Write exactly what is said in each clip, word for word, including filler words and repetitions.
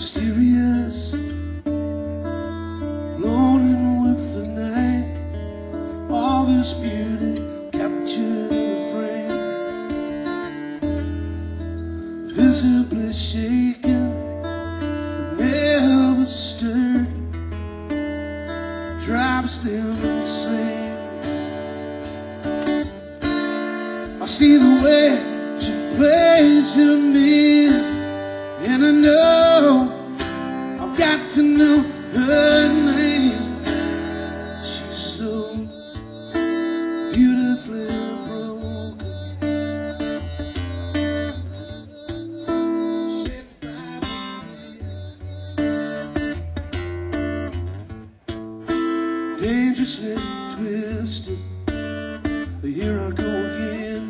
mysterious, rolling with the night. All this beauty captured in a frame, visibly shaken, never stirred, drives them insane. I see the way she plays him in, and I know I've got to know her name. She's so beautifully broken, shaped by the wind, dangerously twisted. Here I go again.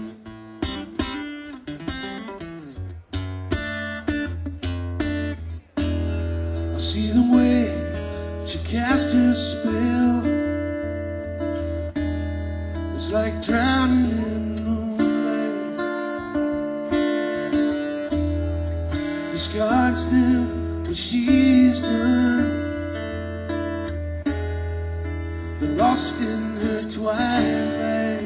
See the way she cast her spell. It's like drowning in moonlight. Discards them when she's done. They're lost in her twilight.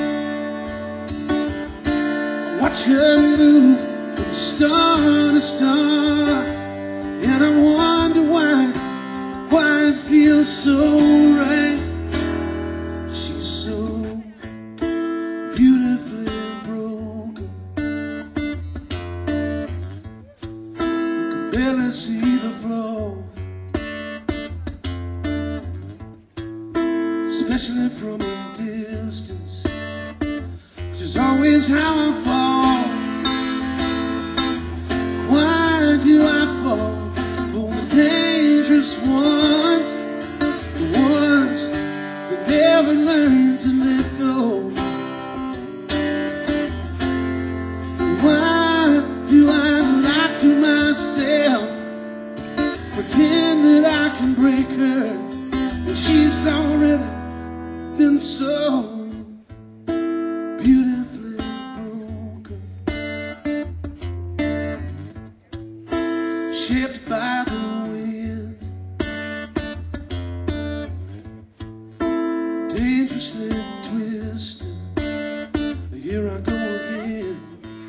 I watch her move from star to star, and I wonder why, why it feels so right. She's so beautifully broken, you can barely see the floor, especially from a distance, which is always how I fall. Why do I fall? Dangerous ones, the ones that never learn to let go. Why do I lie to myself, pretend that I can break her when she's already been so beautifully broken, shaped by the dangerously twisted. Here I go again.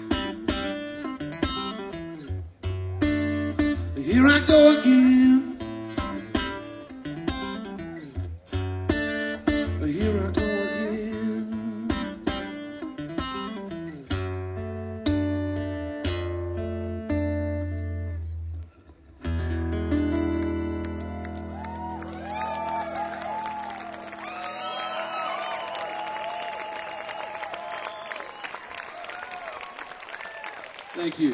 Here I go again. Here I go again. Thank you.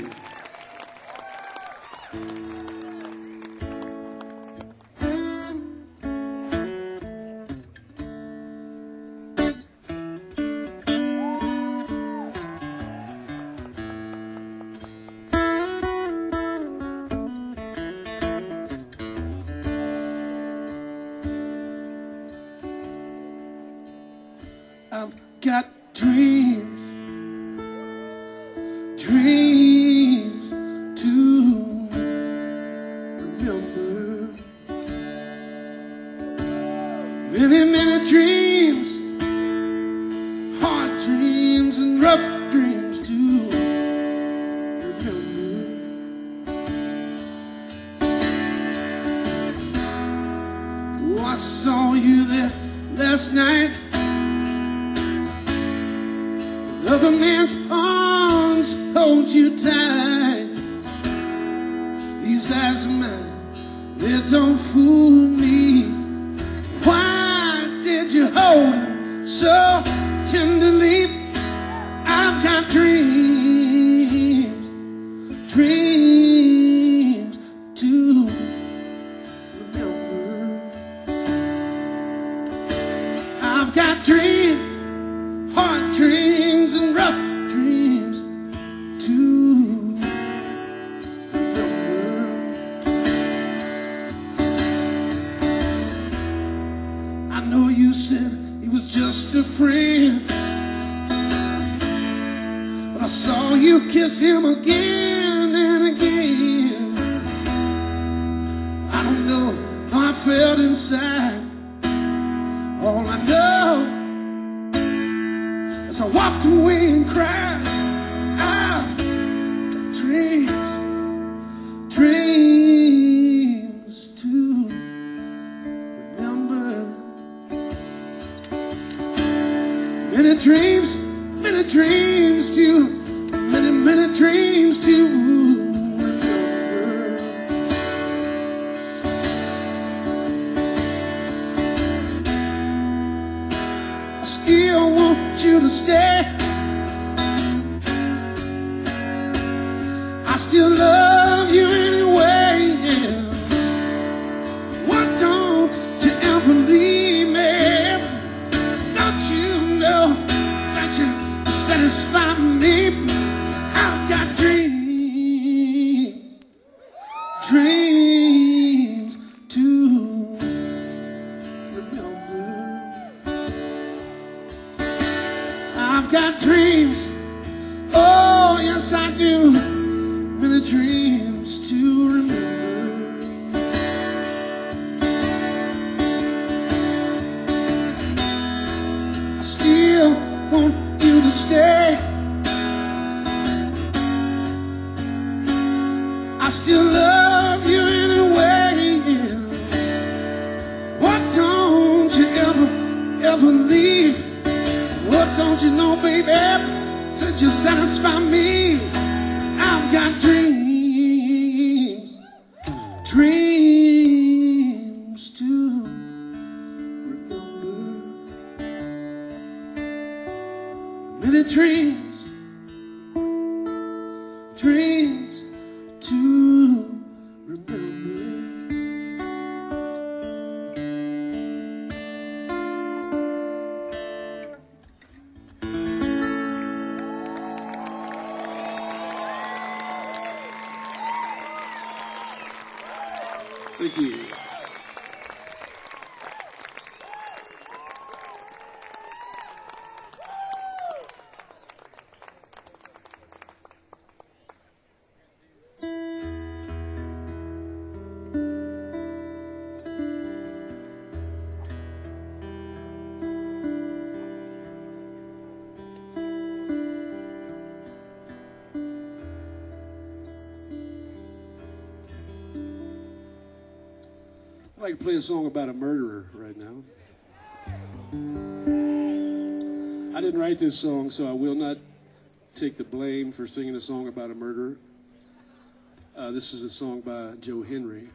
I've got dreams, dreams to remember. Many, many dreams, hard dreams and rough dreams to remember. Oh, I saw you there last night. Other man's arms hold you tight. These eyes of mine, they don't fool me. Why did you hold him so tenderly? I've got dreams, dreams to remember. I've got dreams, hard dreams and rough dreams to remember. I know you said he was just a friend, but I saw you kiss him again and again. felt inside. All I know is I walked away and cried. I've got dreams, dreams to remember. Many dreams, many dreams to, many, many dreams to remember. I still want you to stay. I still love you anyway, yeah. Why don't you ever leave me? Don't you know that you satisfy me? I've got dreams, dreams to remember. I've got dreams, oh yes I do. Many dreams to remember. I still want you to stay. I still love you anyway. Why don't you ever, ever leave? What don't you know, baby, that you satisfy me? I've got dreams, dreams to remember. Many dreams, dreams to remember. Thank you. I'd like to play a song about a murderer right now. I didn't write this song, so I will not take the blame for singing a song about a murderer. Uh, this is a song by Joe Henry.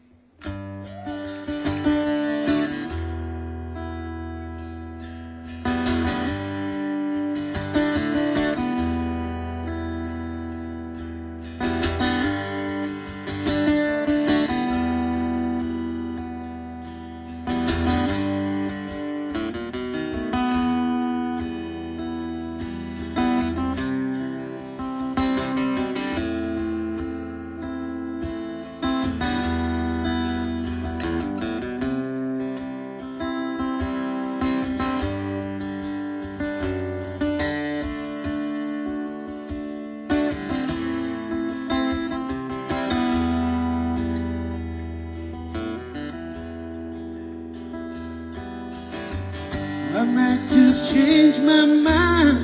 I might just change my mind.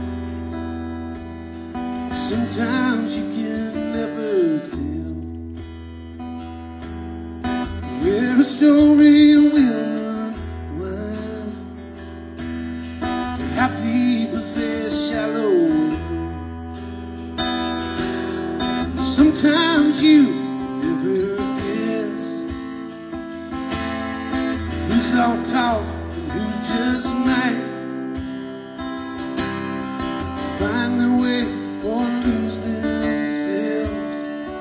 Sometimes you can never tell where a story will unwind, how deep is their shallow world. Sometimes you never guess who's all talk, who just might find their way or lose themselves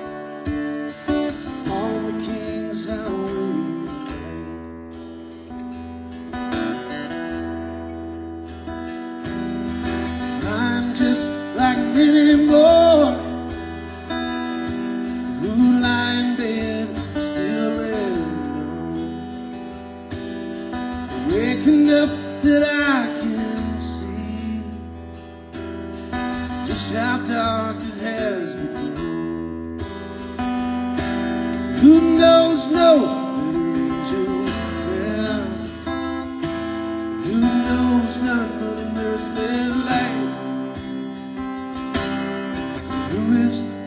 on the King's Highway. I'm just like many more who lie in bed still and alone, awake enough that I can see just how dark it has become. Who knows no angel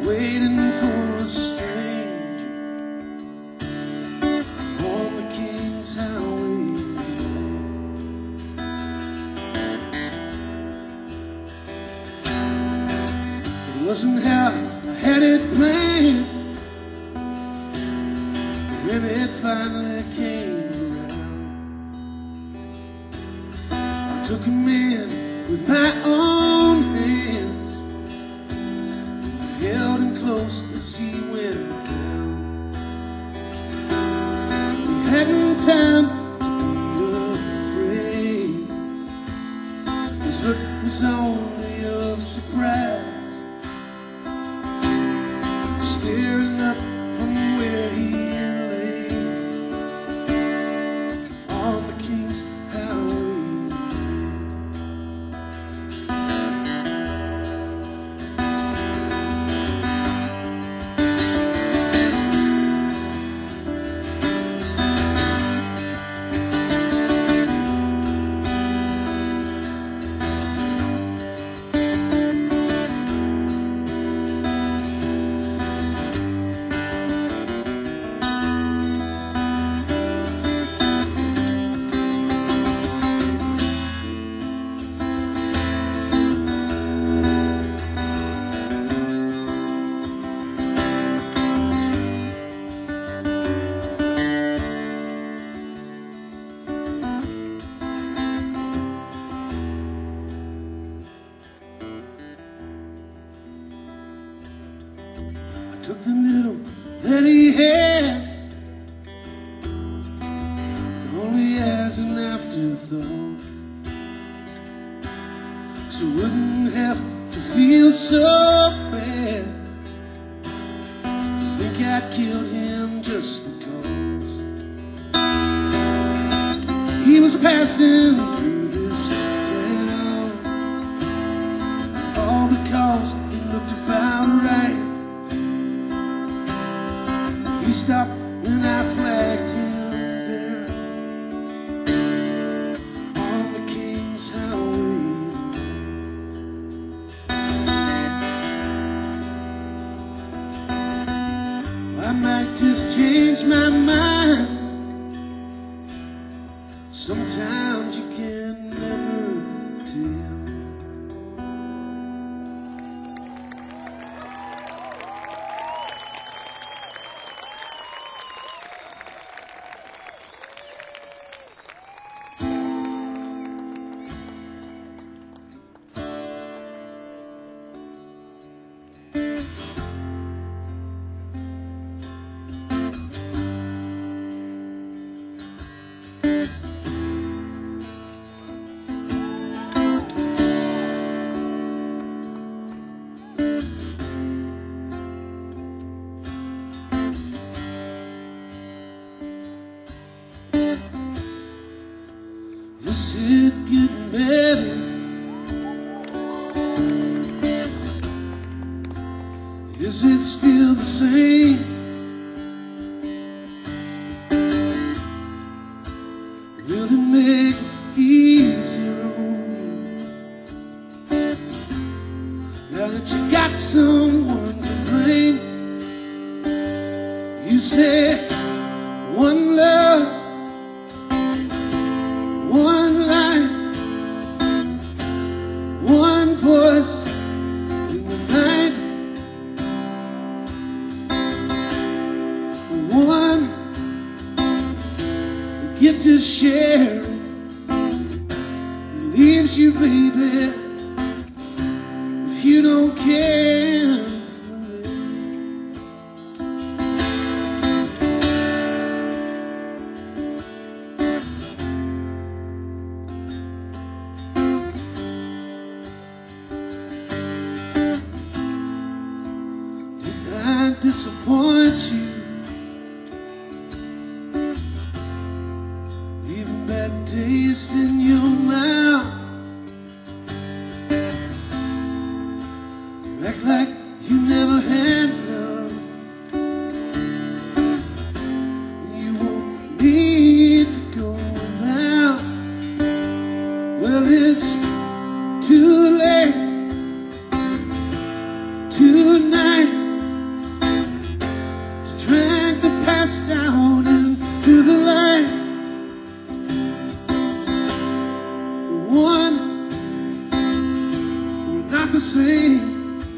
waiting for a stranger on the King's Highway. It wasn't how I had it planned. When it finally came around, I took him in with my own hands, held him close as he went down. We hadn't time to be afraid. His look was only of surprise, staring up from where he lay on the King's Highway. Took the little that he had, only as an afterthought, so wouldn't have to feel so bad. I think I killed him just because he was passing through this town, all because he looked about right. He stopped when I flagged him down on the King's Highway. I might just change my mind. Sometimes you can never tell. Is it getting better? Is it still the same? Will it make it easier on you now that you got someone to blame? You said one love, one line, one voice in the night, one we get to share. It leaves you, baby, if you don't care for it. I disappoint you, leaving bad taste in your mouth. You act like you never had love. You won't need to go without. Well, it's too late tonight. not the same.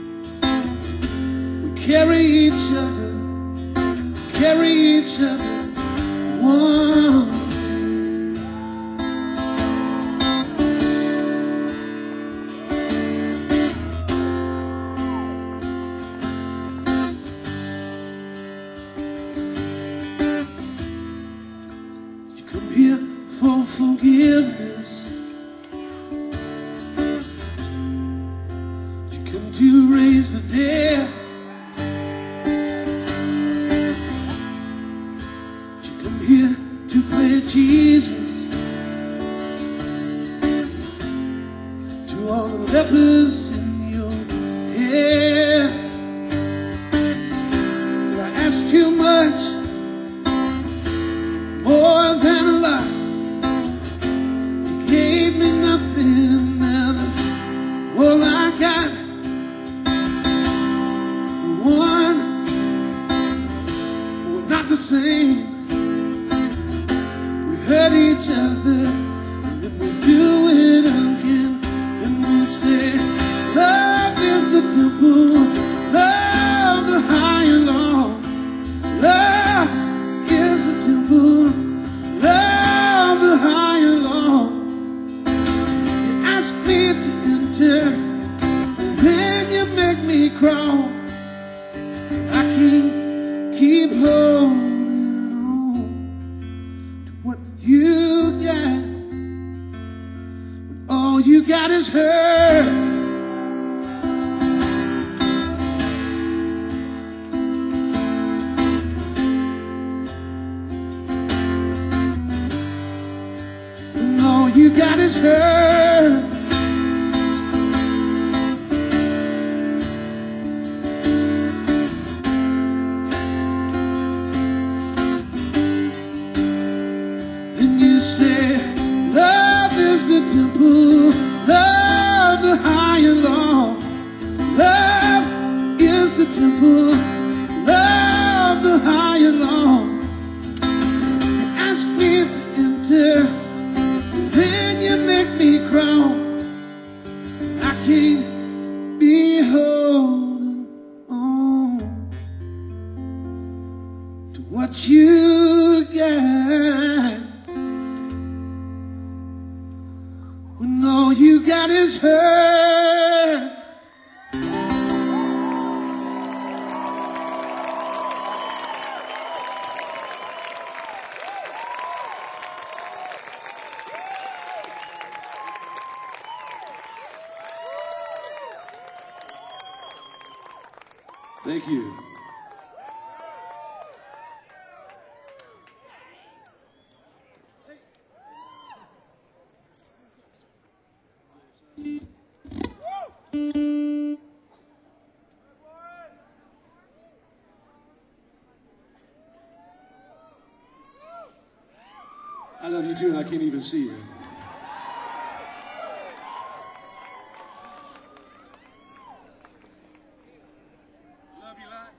We carry each other, carry each other, one. You come here for forgiveness. To raise the dead, you come here to play Jesus to all the lepers in your head. Did I ask too much? More than a lot. You gave me nothing, now that's all I got. One, we're not the same. We hurt each other, and then we'll do it again. And we'll say, love is the temple, love the high and low. Love is the temple, love the high and low. You ask me to enter, and then you make me crawl. Keep holding on to what you got, when all you got is her. When all you got is her. Temple, love the high and low. Love is the temple, love the high and low. You ask me to enter, then you make me crawl. I can't be holding on to what you got, when all you got is her. Thank you. I love you too, and I can't even see you. Love you, lot.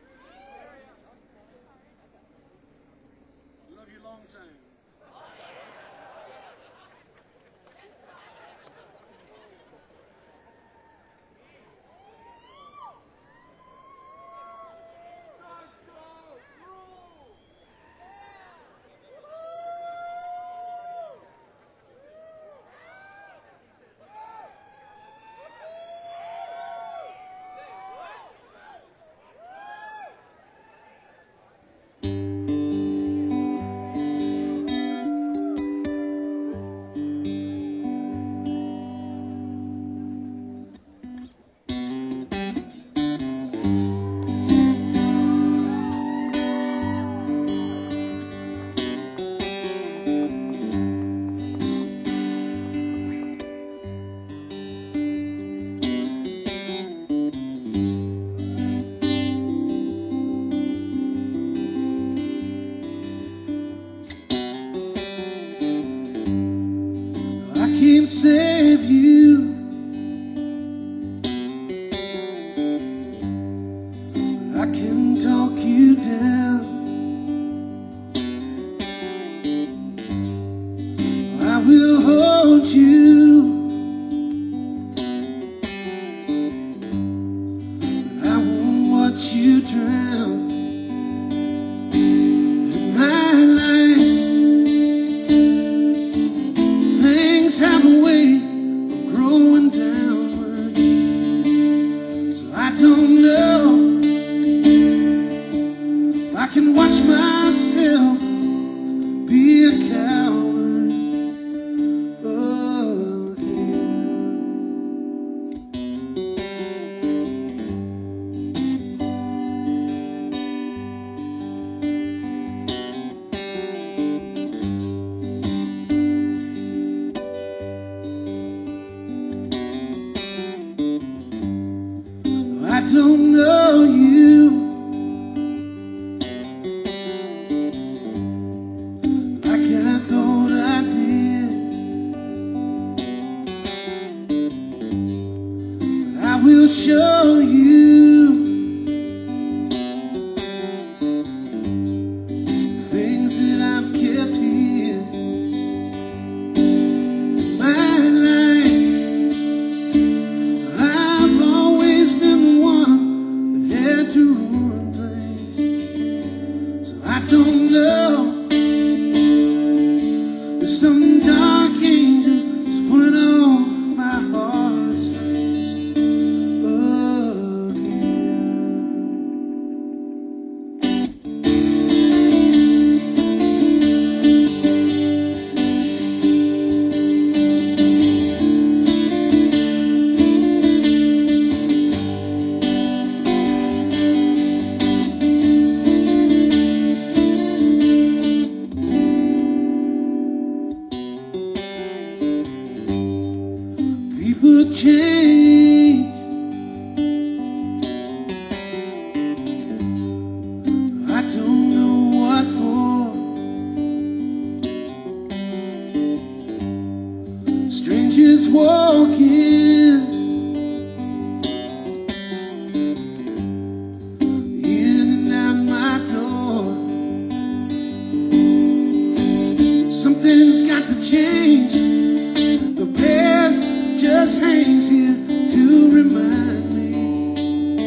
Love you long time. Can't save you, I can talk you down. I will hold you drown in my life. Things have a way of growing downward, so I don't know if I can watch myself be a coward again. I don't know you like I thought I did. I will show you things that I've kept here in my life. I've always been the one that had to ruin things, so I don't know. There's some dark angel just pulling on my heartstrings again. People change, I don't know what for. Strangers walking in and out my door. Something's got to change. The past just hangs here to remind me.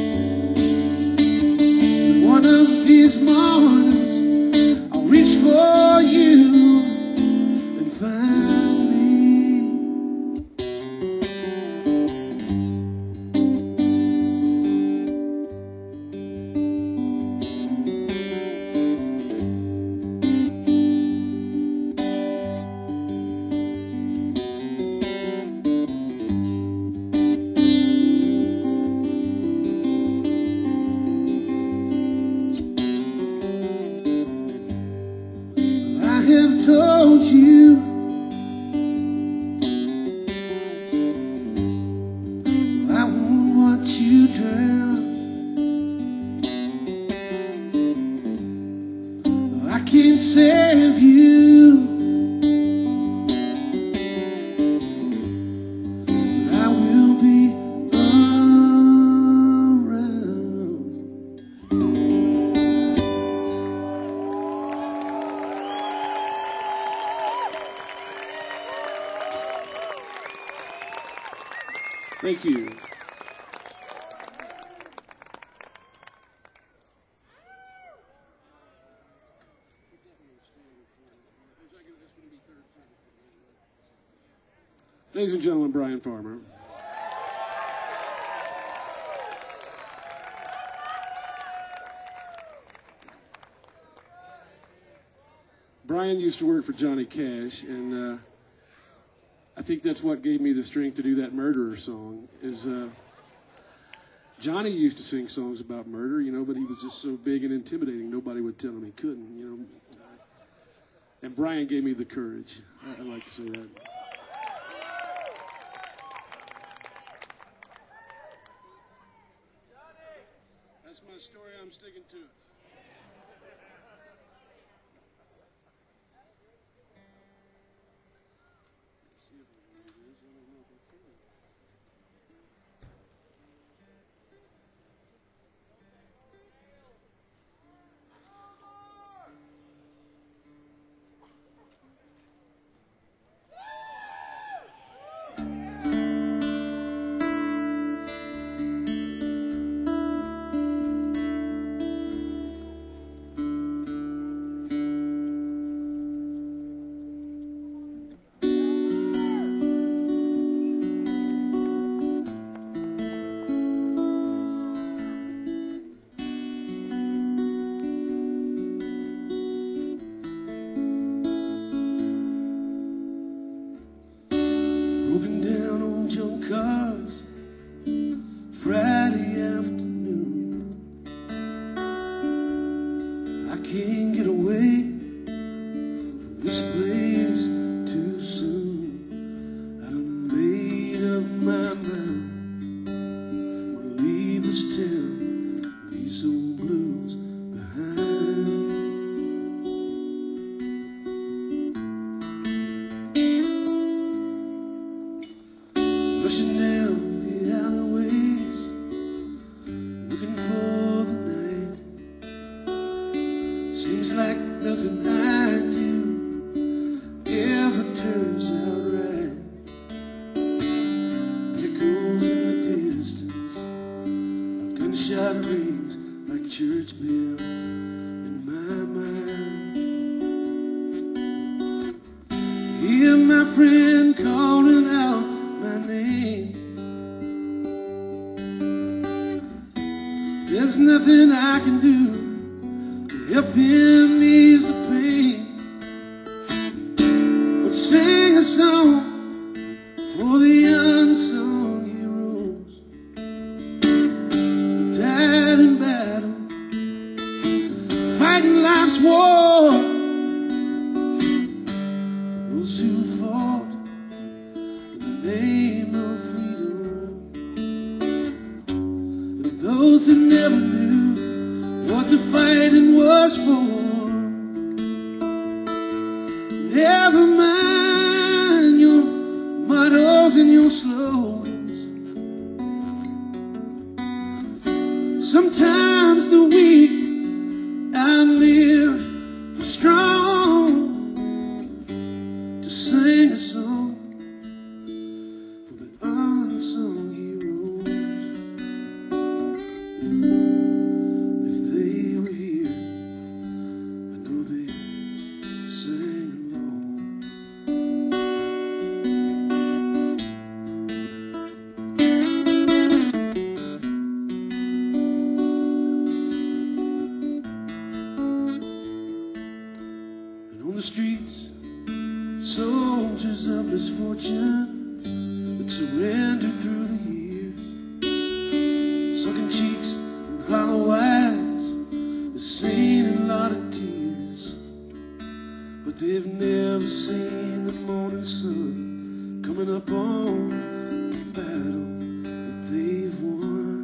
One of these mornings I'll reach for you and find me. I have told you I won't watch you drown. I can't save you, but I will be Thank you. Ladies and gentlemen, Brian Farmer. Brian used to work for Johnny Cash, and uh, I think that's what gave me the strength to do that Murderer song. Is uh, Johnny used to sing songs about murder, you know, but he was just so big and intimidating, nobody would tell him he couldn't, you know. And Brian gave me the courage. I, I like to say that. That's my story. I'm sticking to it. this town, these old blues behind. Rushing down the alleyways, looking for the night. Seems like nothing I do ever turns out right. Echoes in the distance, gunshot rings like church bells in my mind. Hear my friend calling out my name. There's nothing I can do to help him ease the pain, but sing a song for the unsung heroes who died in battle, fighting life's war, for those who fought in the name of freedom, and those that never knew what the fighting was for. Never mind your mottos and your slogans. Sometimes the weak outlive the strong. To sing a song for the unsung heroes. If they were here, I know they'd sing along. And on the streets, soldiers of misfortune that surrendered through the years, sunken cheeks and hollow eyes, they've seen a lot of tears, but they've never seen the morning sun coming up on the battle that they've won.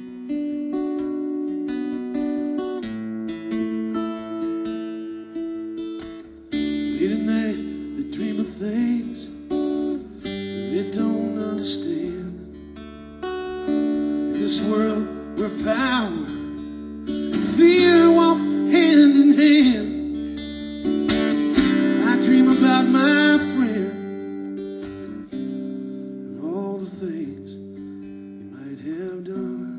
Late at night, they dream of things they don't understand. In this world where power and fear walk hand in hand, I dream about my friend and all the things he might have done.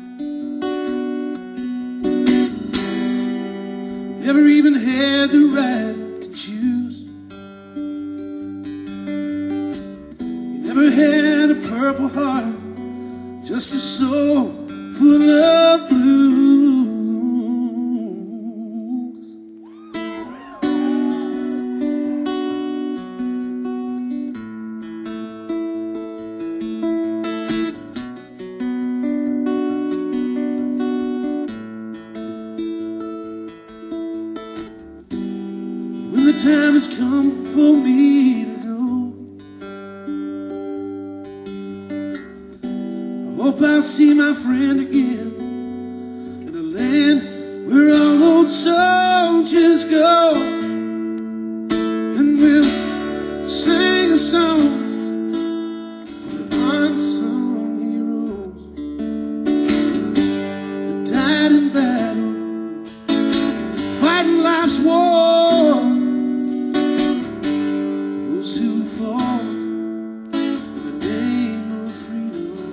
Never even had the right to choose. Never had a purple heart, just a soul full of blues. When the time has come for me to go, hope I'll see my friend again in a land where all old soldiers go, and we'll sing a song for the unsung heroes that died in battle, fighting life's war, those who fought in the name of freedom,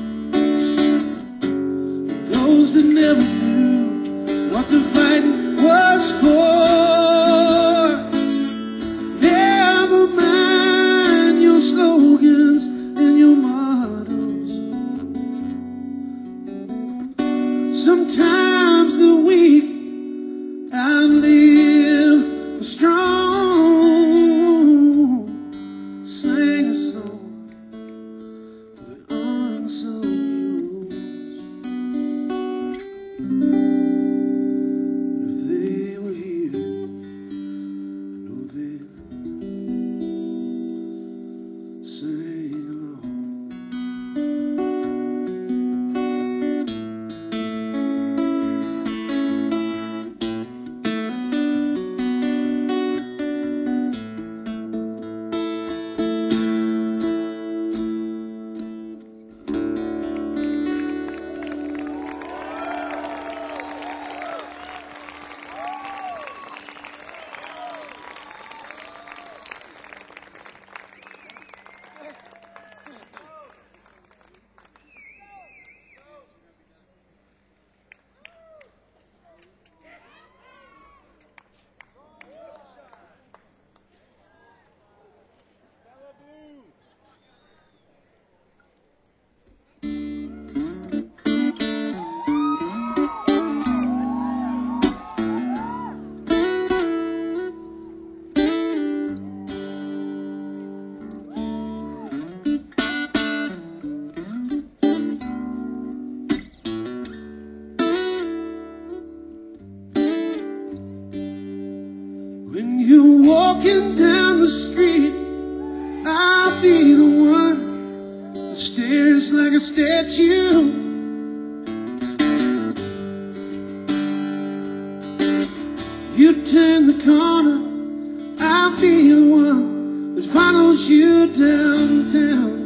those that never knew what the fighting was for. Never mind your slogans and your mottos. Sometimes the weak outlive the strong. Sing a song for the unsung heroes. If they were here, I know they'd sing along. you're walking down the street, I'll be the one that stares like a statue. You turn the corner, I'll be the one that follows you downtown.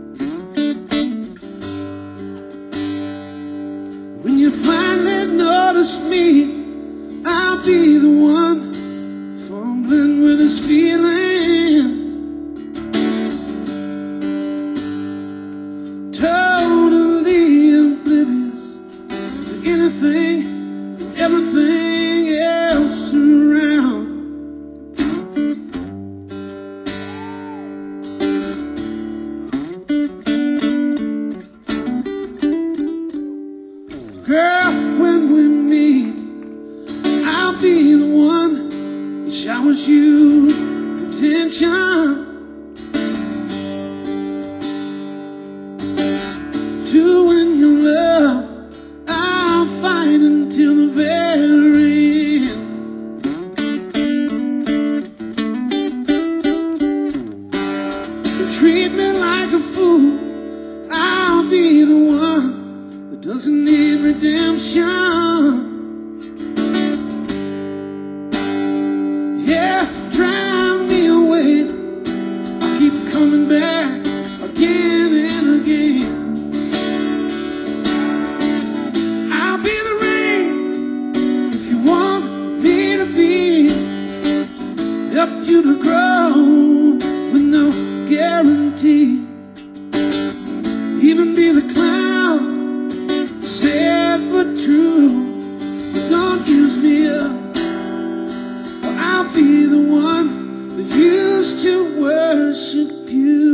When you finally notice me, I'll be the one fumbling with his feelings, totally oblivious to anything and everything else around. Girl, when we meet, I'll be the one that showers you with attention. Doing your love, I'll fight until the very end. You treat me like a fool, I'll be the one that doesn't need redemption. Yeah, drive me away, I'll keep coming back again and again. I'll be the rain if you want me to be, help you to grow with no guarantee. Even be the cloud, sad but true, but don't use me up. I'll be the one that used to worship you.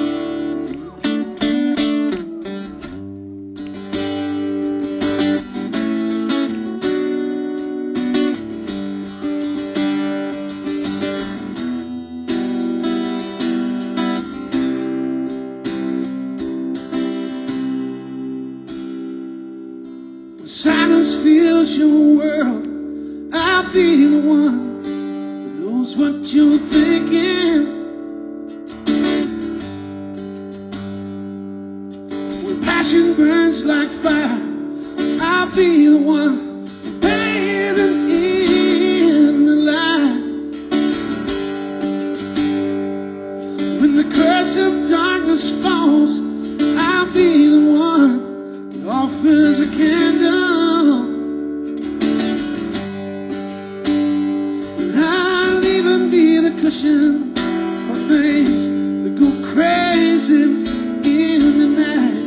When silence fills your world, I'll be the one knows what you're thinking. When passion burns like fire, I'll be the one bathing in the light. When the curse of darkness falls, I'll be the one that offers a candle. Cushion for things that go crazy in the night.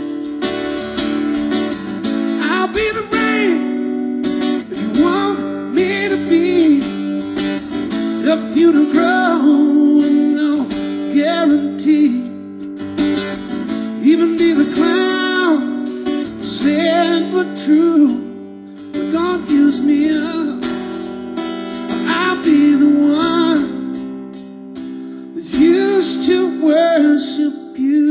I'll be the rain if you want me to be, help you to grow with no guarantee. Even be the cloud, sad but true, but don't use me up. I'll be the one used to worship you.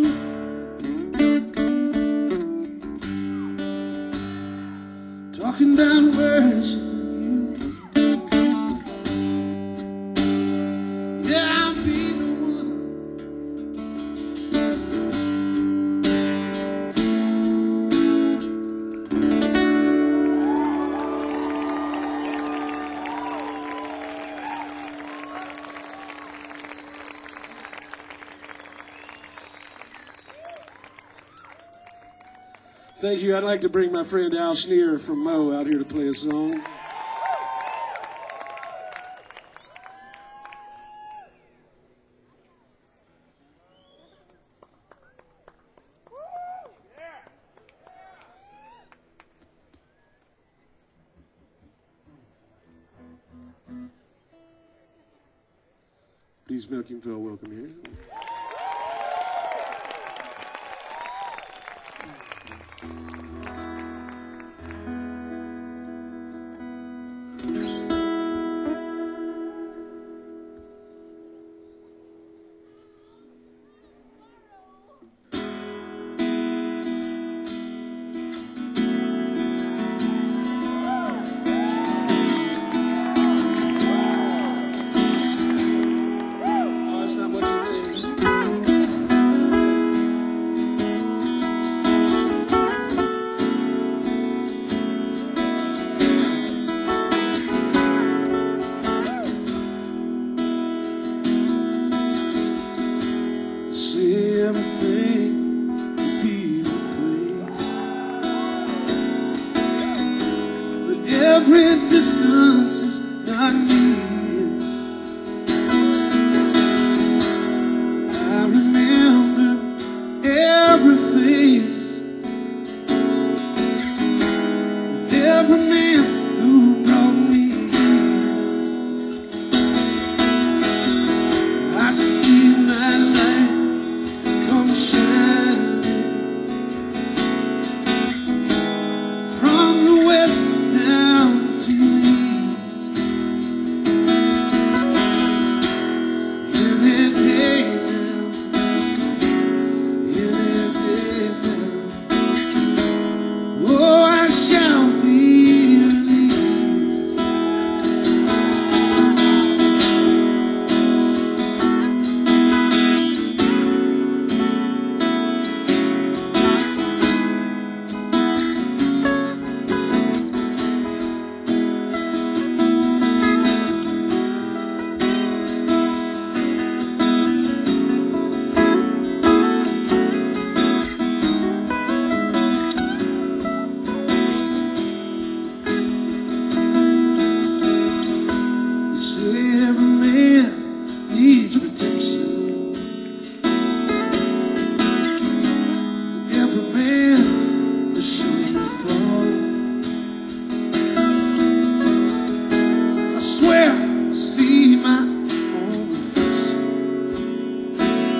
Talking about worshiping you. Yeah, I'll be the one. Thank you. I'd like to bring my friend Al Sneer from Mo out here to play a song. Please make him feel welcome here. every distance is not near. I remember every face, every man who brought me here. I see my light come shining from the west down to the east. Any day now, any day now, oh, I shall be released. Every man needs protection. Every man is sure to fall. I swear I see my own reflection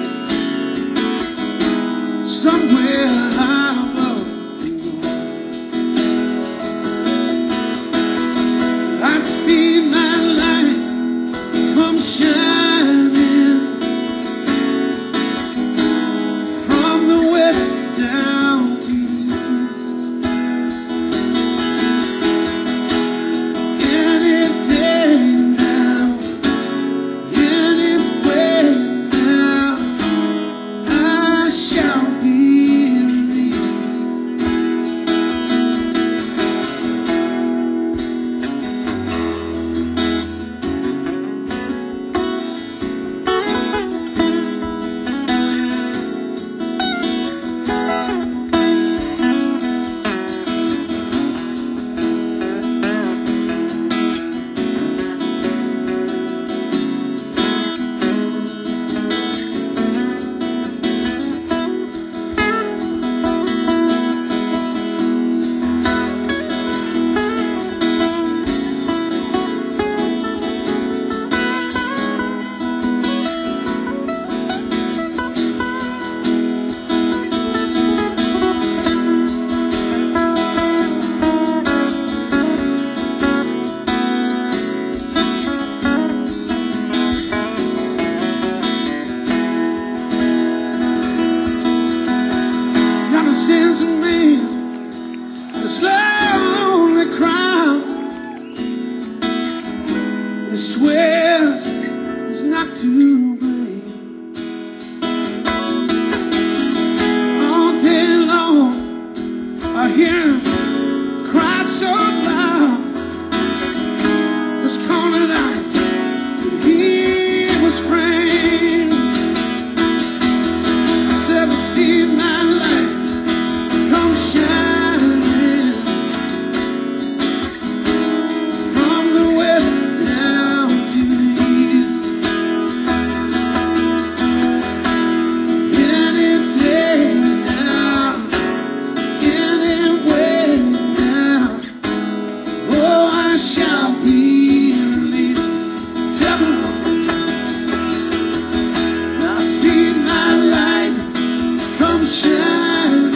somewhere high above the world. I see my light come shining from the west down to the east. Any day now, anywhere now, I shall be released. Sins of man, this lonely crowd, it swears it's not to blame. All day long, I hear him cry so loud. This corner night, when he was framed, I said, I see my light come shining from the west down to the east. Any day now, anywhere now, oh, I shall be released. Tell me, I see my light come shining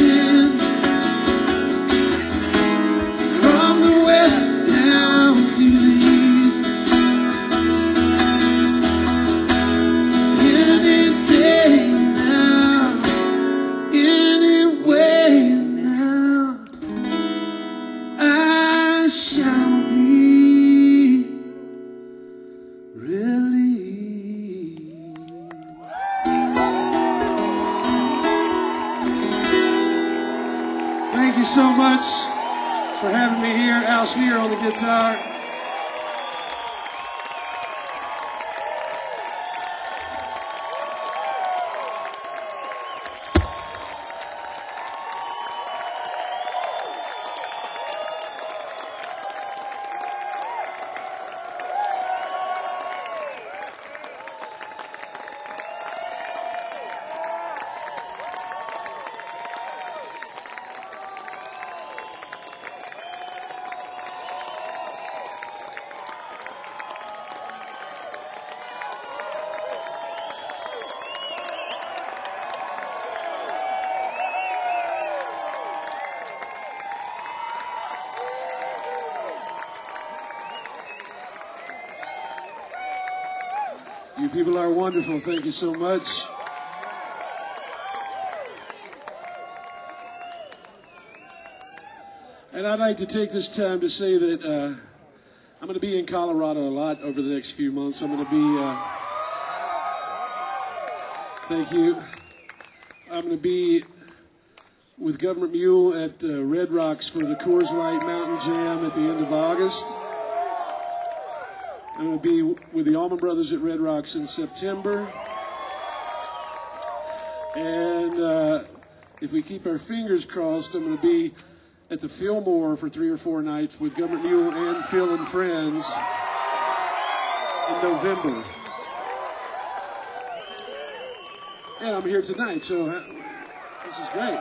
shall be released. Thank you so much for having me here. Al Schneer on the guitar. You people are wonderful. Thank you so much. And I'd like to take this time to say that uh, I'm going to be in Colorado a lot over the next few months. I'm going to be, uh, thank you. I'm going to be with Government Mule at uh, Red Rocks for the Coors Light Mountain Jam at the end of August. I'm going to be with the Allman Brothers at Red Rocks in September. And uh, if we keep our fingers crossed, I'm going to be at the Fillmore for three or four nights with Government Mule and Phil and Friends in November. And I'm here tonight, so uh, this is great.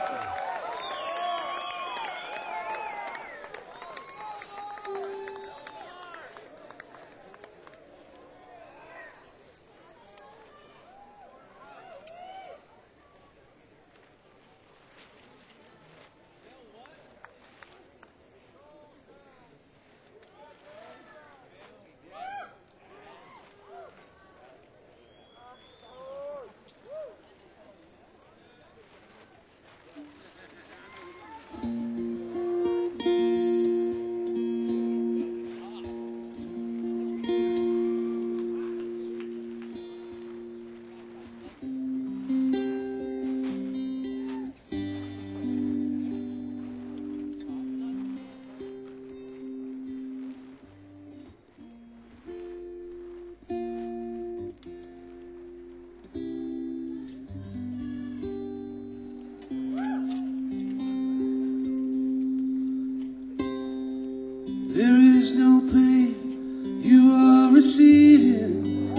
There is no pain you are receiving.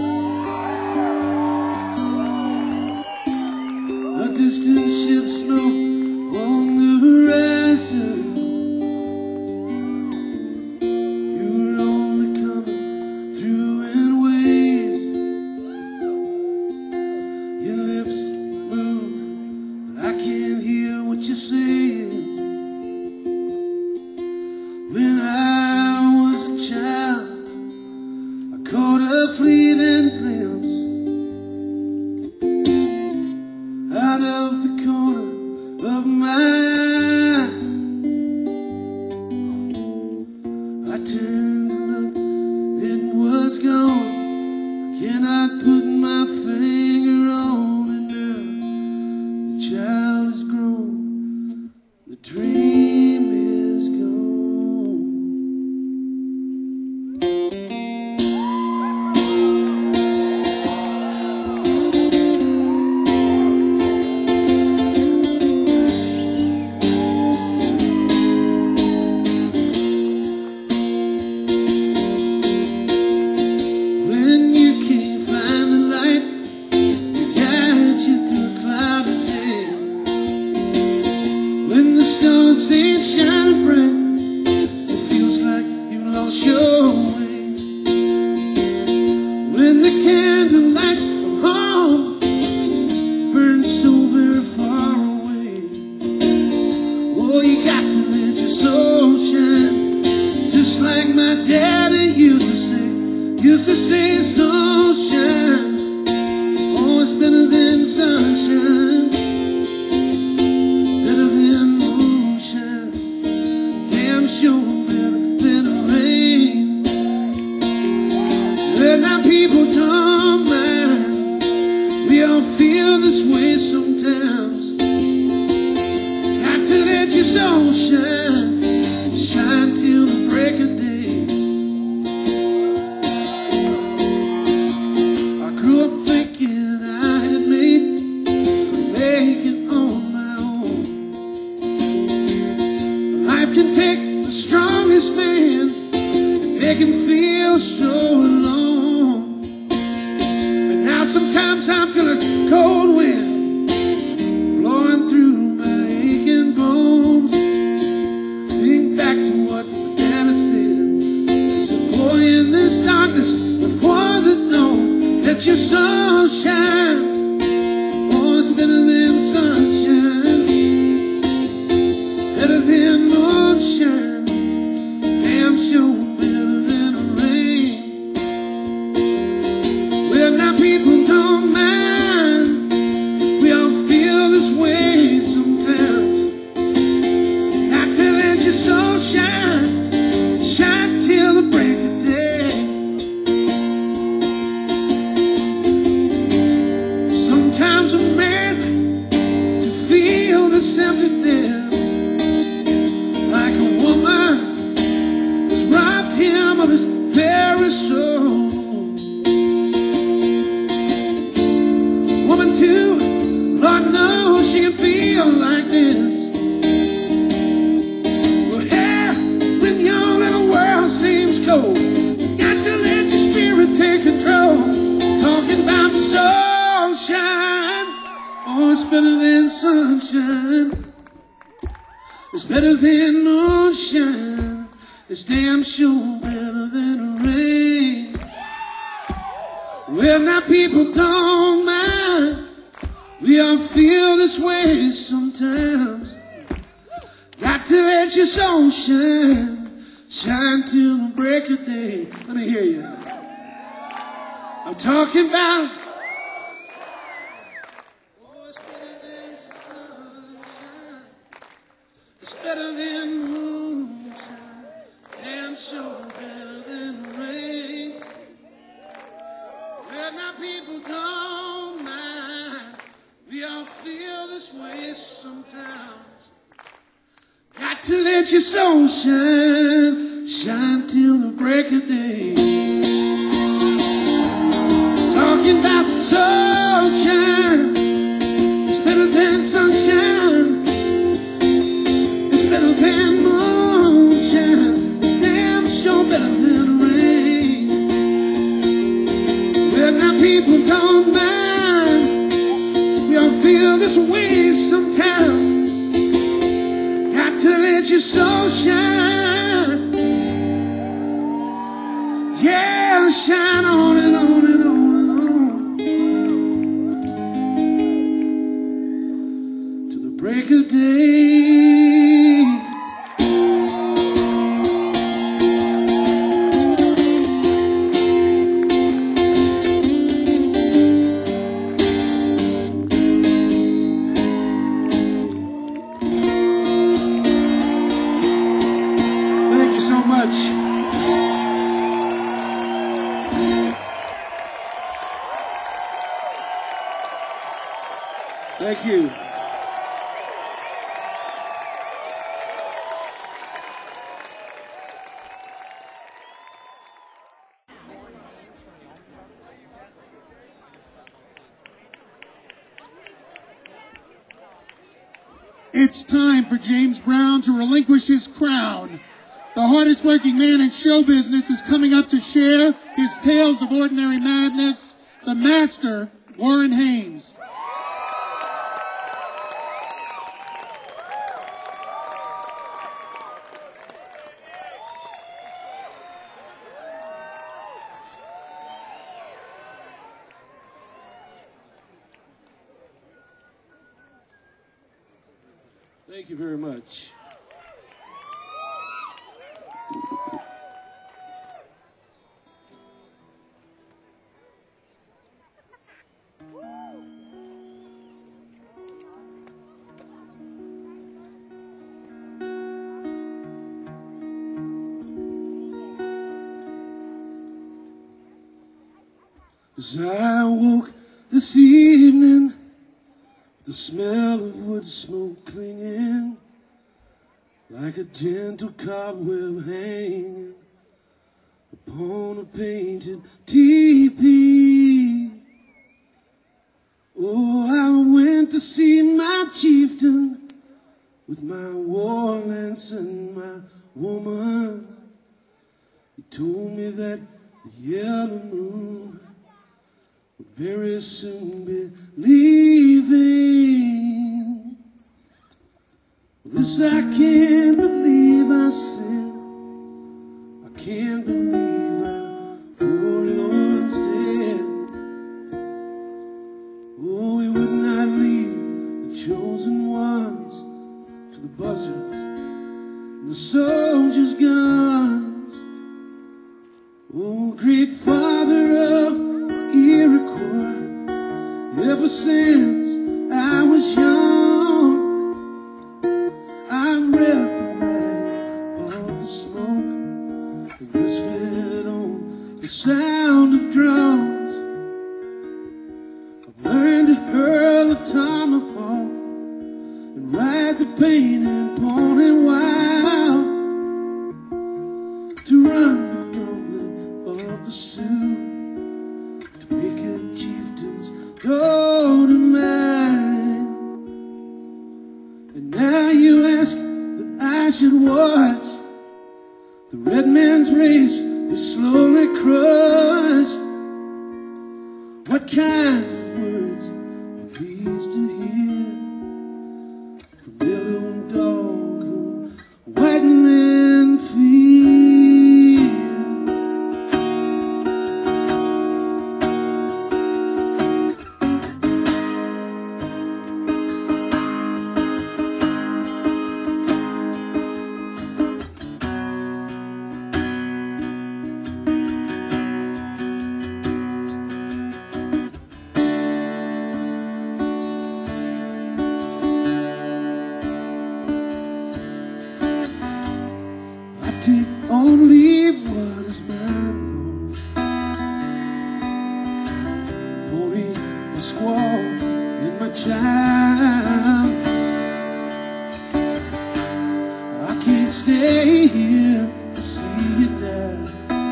A distant ship smoke on the horizon. You're only coming through in waves. Your lips move, but I can't hear what you're saying. When I was a child, I caught a fleeting glimpse out of the corner of my eye. I turned to look, it was gone. I cannot put my finger on it now. The child is grown, the dream is gone. When you can't find the light, it guides you through a cloudy day. When the stars ain't shining bright, it feels like you've lost your way. When the candle lights of home burn so very far away, oh, you got to let your soul shine, just like my daddy used to say. Used to say, soul shine, oh, it's better than sunshine, better than moonshine, damn sure better than rain. Well, now people don't mind, we all feel this way sometimes. Got to let your soul shine, shine till the break of day. I grew up thinking I had made make it on my own. Life can take the strongest man and make him feel so alone. But now sometimes I feel a cold wind blowing through my aching bones. Think back to what my daddy said. So boy, in this darkness before the dawn, let your soul shine. Oh, it's better than sunshine, better than moonshine, damn sure better than rain. Well, now people shine, shine till the break of day. Sometimes a man can feel this emptiness, like a woman has robbed him of his very soul. Woman too, Lord knows she can feel like this. Well, yeah, when your little world seems cold, you got to let your spirit take control. Talking about sunshine, oh, it's better than sunshine. It's better than moonshine. It's damn sure better than rain. Well, now people don't mind. We all feel this way sometimes. Got to let your soul shine, shine till the break of day. Let me hear you. I'm talking about. Oh, it's better than sunshine. It's better than moonshine. Damn sure better than rain. Well, now people don't mind. We all feel this way sometimes. Got to let your soul shine, shine till the break of day. Talking about sunshine, it's better than sunshine. It's better than moonshine. It's damn sure better than rain. Well, now people don't mind. We all feel this way sometimes. Got to let your soul shine. Yeah, shine on and on and on and on to the break of day. Thank you so much. Thank you. It's time for James Brown to relinquish his crown. The hardest working man in show business is coming up to share his tales of ordinary madness, the master, Warren Haynes. Thank you very much. As I woke this evening, the smell of wood smoke clinging like a gentle cobweb hanging upon a painted teepee. Oh, I went to see my chieftain with my war lance and my woman. He told me that the yellow moon would very soon be leaving. This I can't believe I said. I can't believe our poor Lord's dead. Oh, he would not leave the chosen ones to the buzzards and the soldiers' guns. Oh, great Father of Iroquois, ever since I was young, I've read the writing sound of drums. I've learned to hurl a tomahawk and ride the painted pony wild, to run the gauntlet of the Sioux, to pick a chieftain's golden mine. And now you ask that I should watch the red man's race is slowly crushed. What kind of words are these to hear from the lone dog whom white men fear? Take only what is mine, Lord. Only the squaw and my child. I can't stay here to see you die,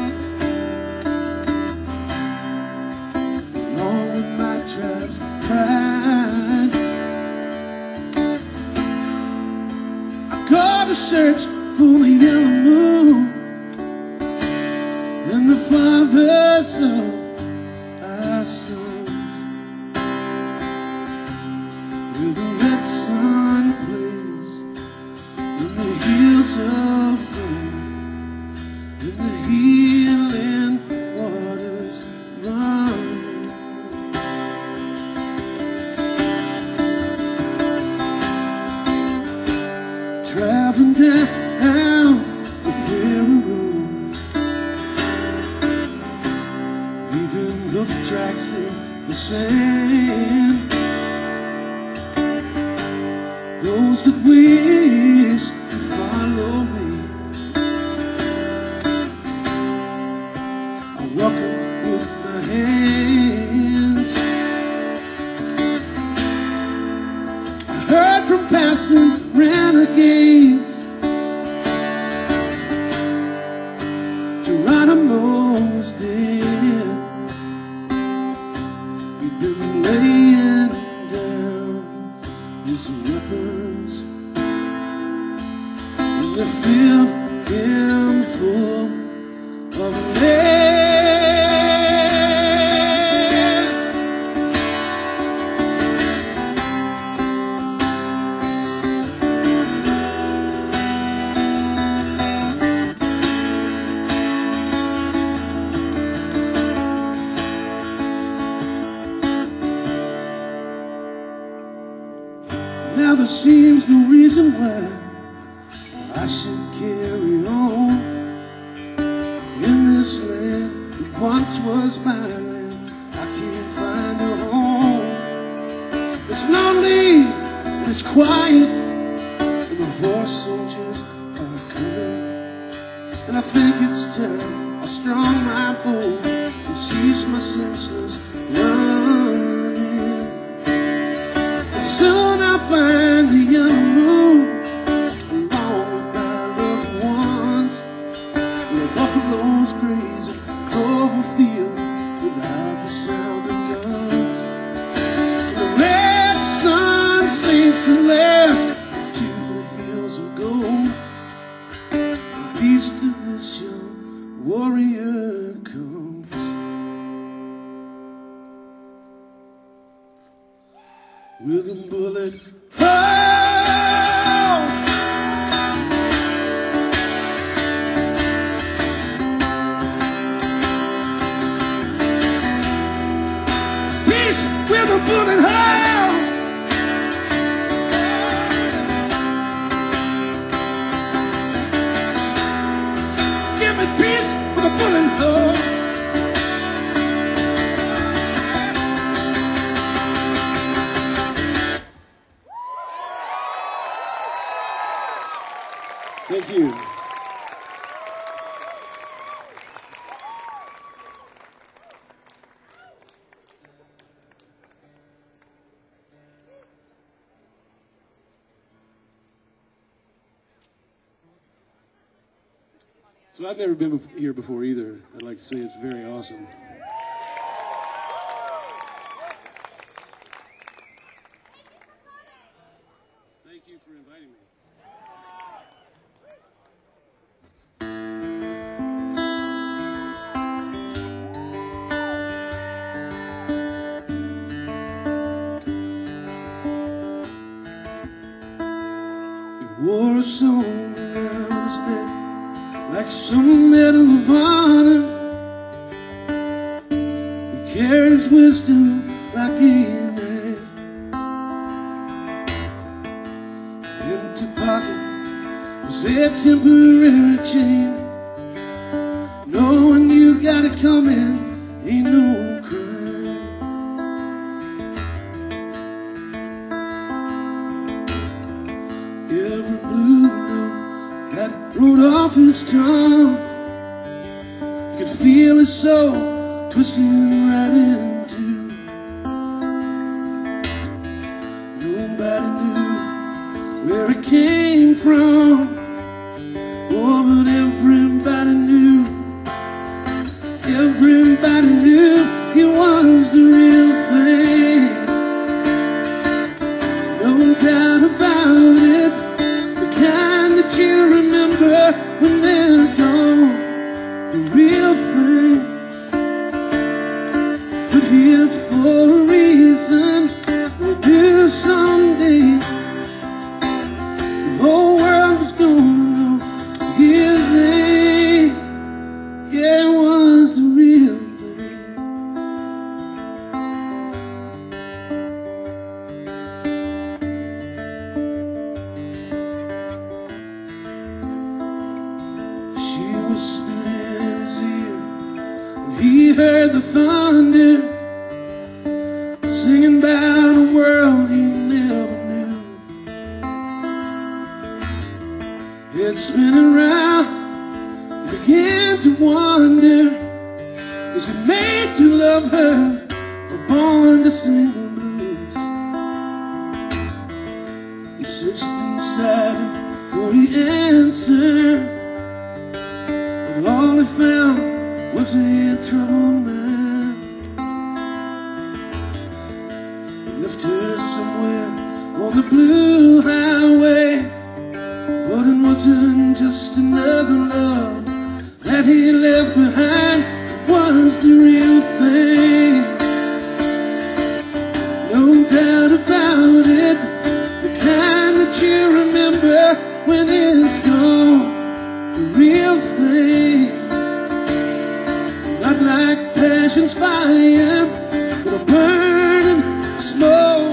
along with my tribe's pride. I go to search for the yellow moon and the fathers of our sons, where the red sun plays in the hills of gold, and the healing waters run. Traveling down down the prairie road, leaving hoof tracks in the sand. Those that wish to follow me are walking with my hands. I heard from passing renegades, Geronimo's dead. He'd been laying down his weapons, and they filled him full of lead. Now there seems no reason why I should carry on in this land that once was my land. I can't find a home. It's lonely and it's quiet, and the horse soldiers are coming. And I think it's time I strung my bow and cease my senseless running. And soon I'll find the young moon, along with my loved ones, where buffaloes graze in clover field without the sound of guns. The red sun sinks at last to the hills of gold, and peace to this young warrior comes. With a bullet hole, peace with a bullet hole. Give me peace with a bullet hole. Thank you. So I've never been bef- here before either. I'd like to say it's very awesome. Thank you for inviting me. Wore a song around his neck like some medal of honor. He carried his wisdom like a knife. Empty pocket was a temporary chain. Knowing you got it coming ain't no crime. Every blue note that rolled off his tongue, you could feel his soul twisting right in two. Nobody knew where it came from, oh, but everybody knew. Everybody knew he was the real thing. No doubt about it, the kind that you remember when they're gone. The real thing, but here for a reason. We'll do someday. The whole world was gonna know his name. Yeah, it was the real thing. She whispered in his ear, and he heard the thunder singing about a world he never knew. Head spinning round, began to wonder, was he made to love her or born to sing the blues? He searched inside for the answer, but all he found was a troubled man. He left her somewhere on the blue highway, but it wasn't just another love that he left behind. It was the real thing. No doubt about it, the kind that you remember when it's gone. The real thing, not like passion's fire, but a burning smoke.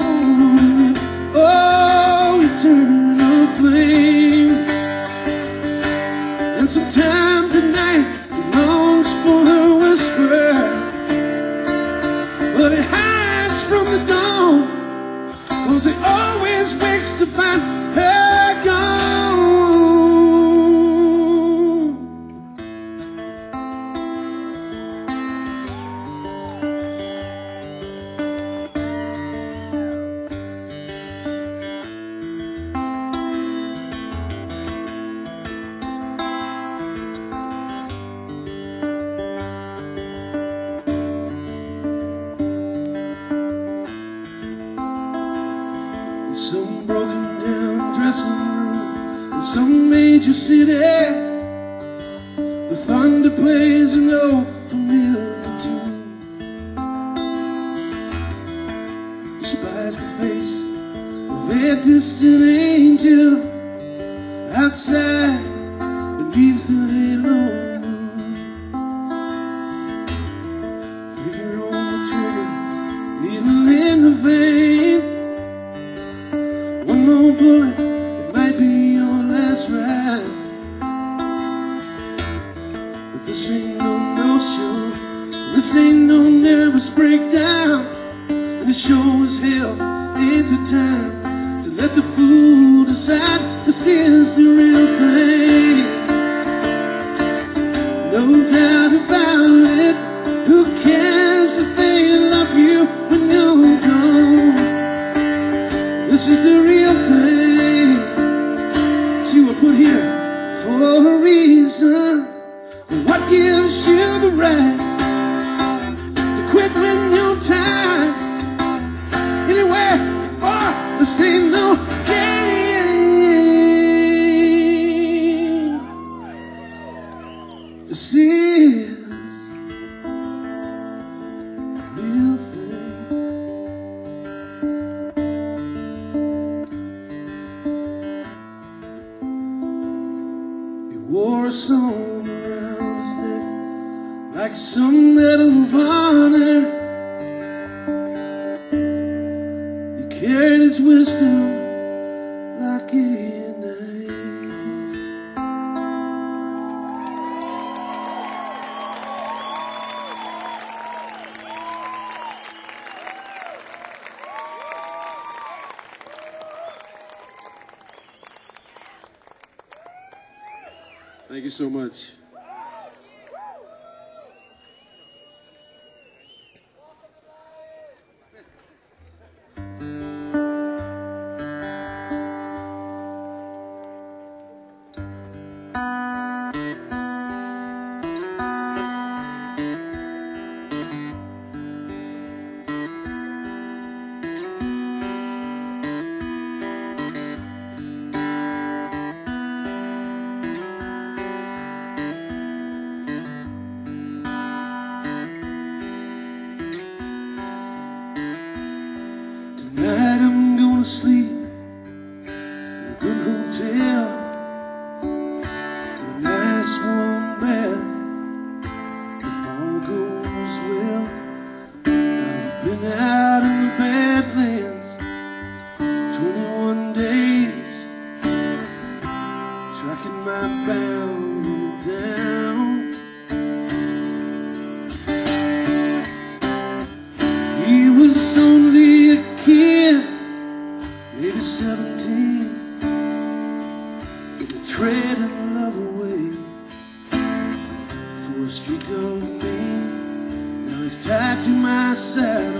Oh, eternal flame. And sometimes at night he longs for her whisper, but he hides from the dawn, 'cause he always wakes to find her gone. Some broken down dressing room in some major city, the thunder plays an old familiar tune. Despises the face of a distant angel outside beneath the halo moon. Finger on the trigger, needle in the vein. One more bullet, it might be your last ride. But this ain't no no-show, this ain't no nervous breakdown, and it sure as hell ain't the time to let the fool decide this is the real thing. No doubt about it, who cares if they love you when you're gone? This is the real thing. See, we're put here for a reason. gives you the right to quit when you're tired. Anywhere, oh, this ain't no game. This is real thing. You wore a song around his neck like some medal of honor. You carried his wisdom like a knife. Thank you so much. Tonight I'm gonna sleep in a good hotel with a nice warm bed. If all goes well, I've been out in the Badlands twenty-one days, tracking my bounty down. He was only a kid, maybe seventeen, trading love away for a streak of me. Now he's tied to my saddle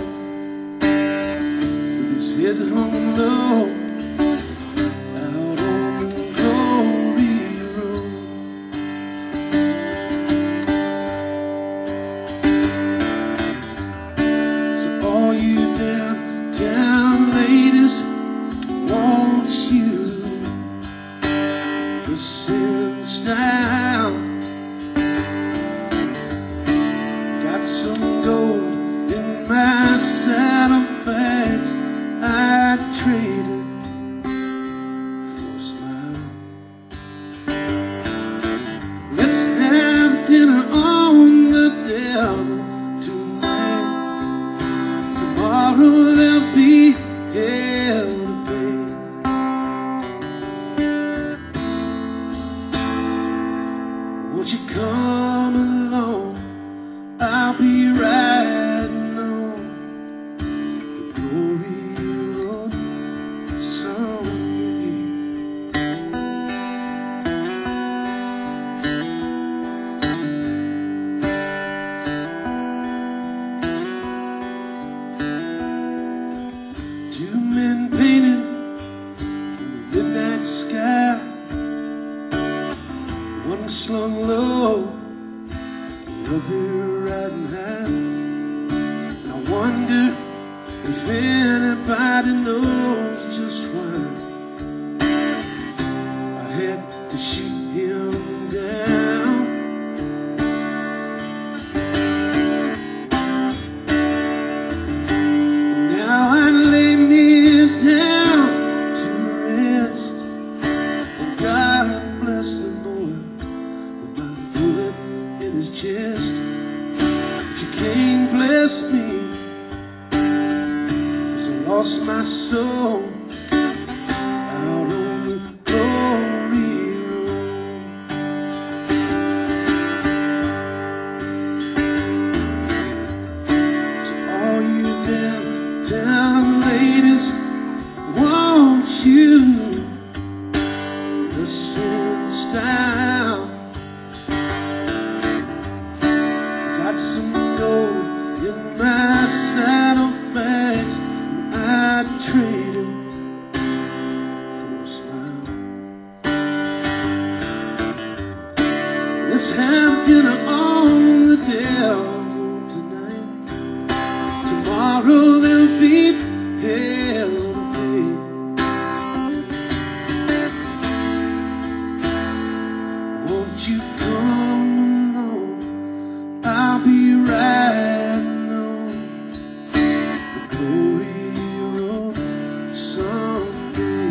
with his head hung low out on the glory road. So all you downtown ladies, won't you dress in style? Got some gold in my saddlebags, I traded for a smile. Let's have dinner on the devil tonight. Tomorrow there'll be hell to pay. Won't you come along? I'll be riding on the glory road someday. Two men painted in the midnight sky, one slung low, the other riding high. And I wonder if anybody knows just why I had to shoot him down. Now I lay me down to rest, and God bless the boy with my bullet in his chest. But you can't bless me, 'cause I lost my soul out on the glory road. So all you downtown ladies, won't you dress in style? Got some gold in my saddlebags, and I traded Let's have dinner on the devil tonight. Tomorrow there'll be hell to pay. Won't you come along? I'll be riding on the glory road someday.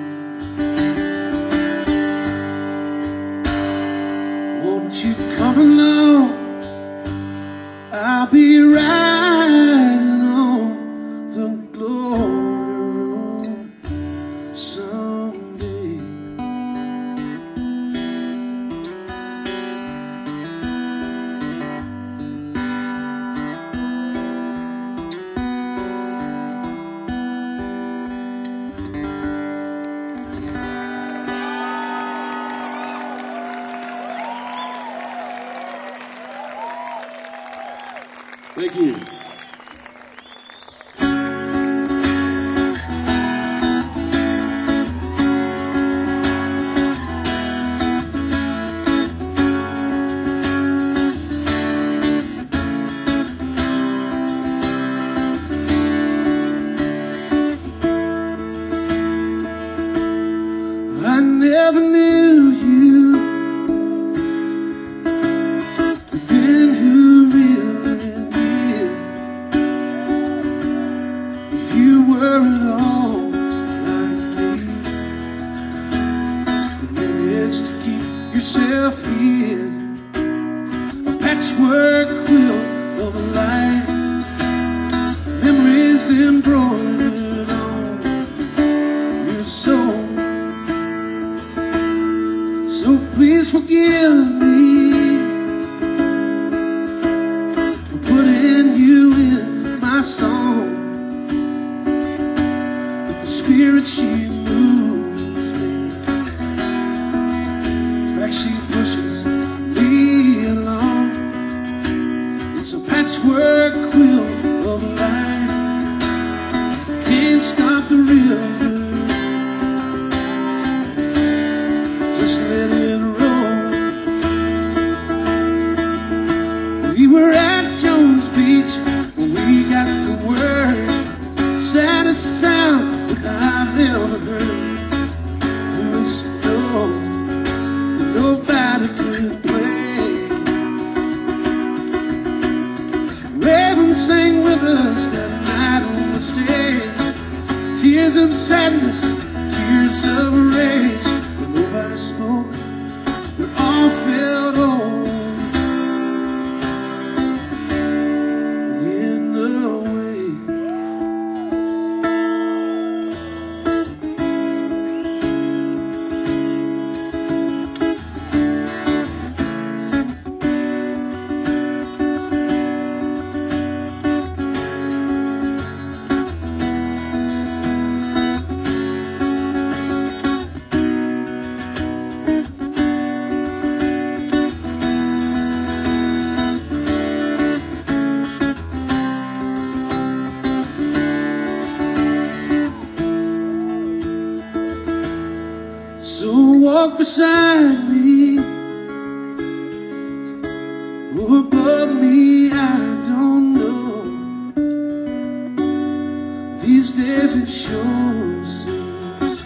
Won't you come along? I'll be riding on the glory road someday. Thank you. I never knew you, then who really did? If you were at all like me, managed to keep yourself hid, a patchwork quilt of a life, memories embroidered on your soul. So please forgive me for putting you in my song. But the spirit, she moves me. In fact, she pushes me along. It's a patchwork quilt of life. Can't stop the river, just let it roll. We were at Jones Beach when we got the word. Saddest sound that I've ever heard. It was so that nobody could play. Raven sang with us that night on the stage. Tears of sadness, tears of rage. Nobody spoke, we all felt old in the way. So walk beside me, or above me, I don't know. These days it sure seems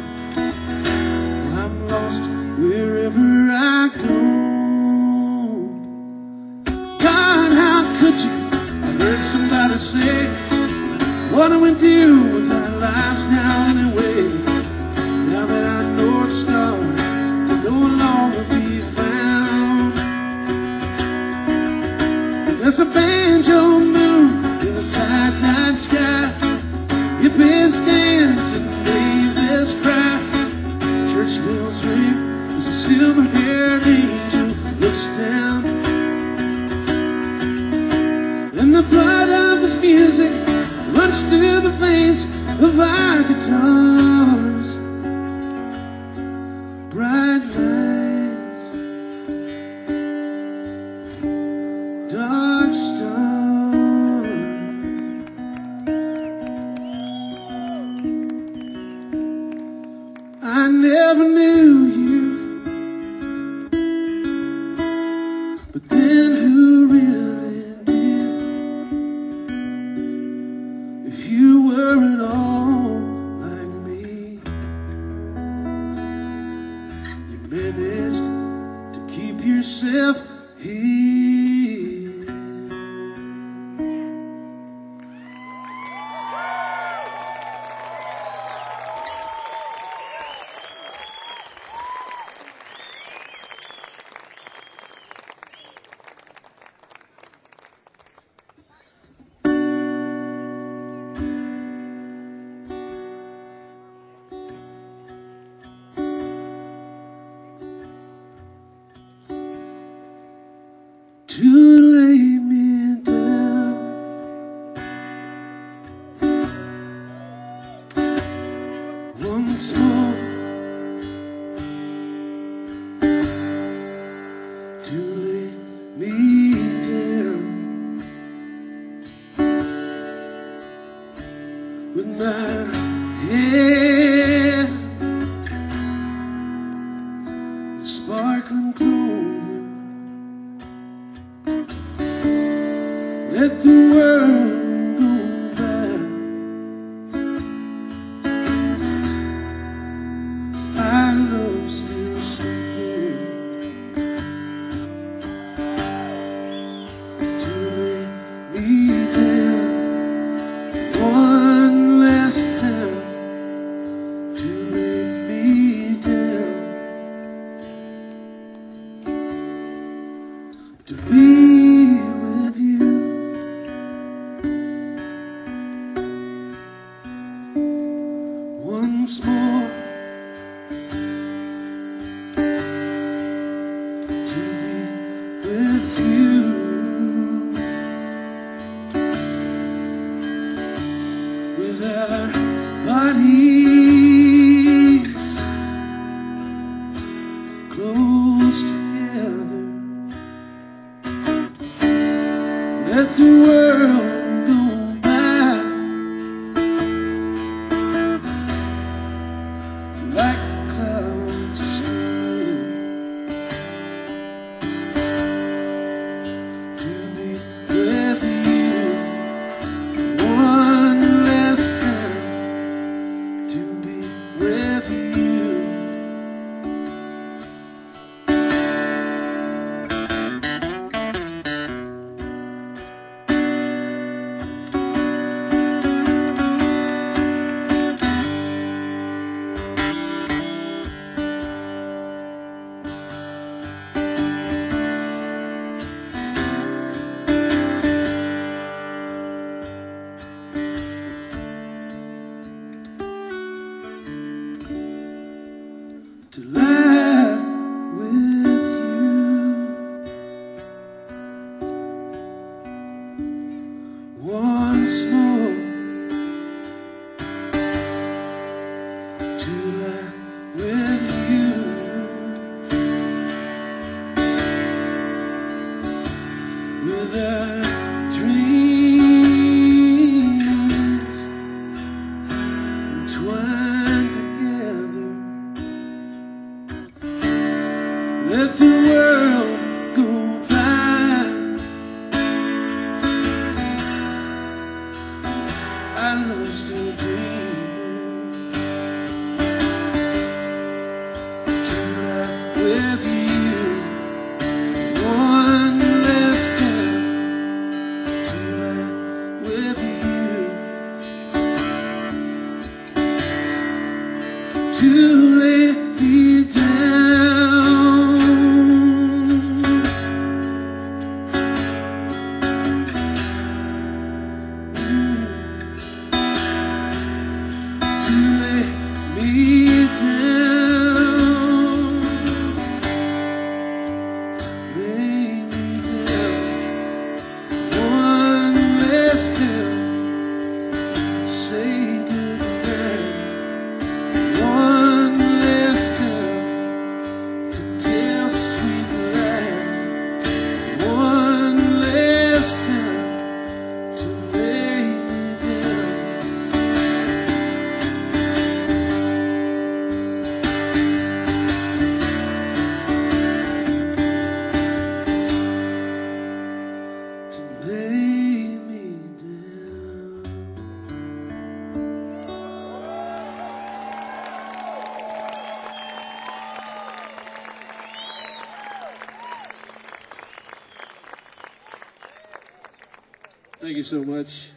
I'm lost wherever I go. God, how could you? I heard somebody say, what do we do with our lives now anyway? Now that our North Star can no longer be found, there's a banjo moon in a tight, tight sky. It bends, dance, and babies cry. Church bells ring as a silver-haired angel looks down. And the blood of this music runs through the veins of our guitars. Bright lights, dark stars. I never knew you, keep yourself here. To lay me down, once more, to lay me down, with my head in sparkling clover. Let the world go by. Our love still sleeping. To lay me down one last time. To lay me down. To be with you. Once more, to be with you, with our bodies close together. Let the world go by. Like clouds swirling, to be with you one last time, to be with you. To lie with you once more, to lie with you, with our dreams entwined together. Let the world go by. Our love still dreaming. To lie with you one last time. To lie with you. To lay me down. Thank you so much.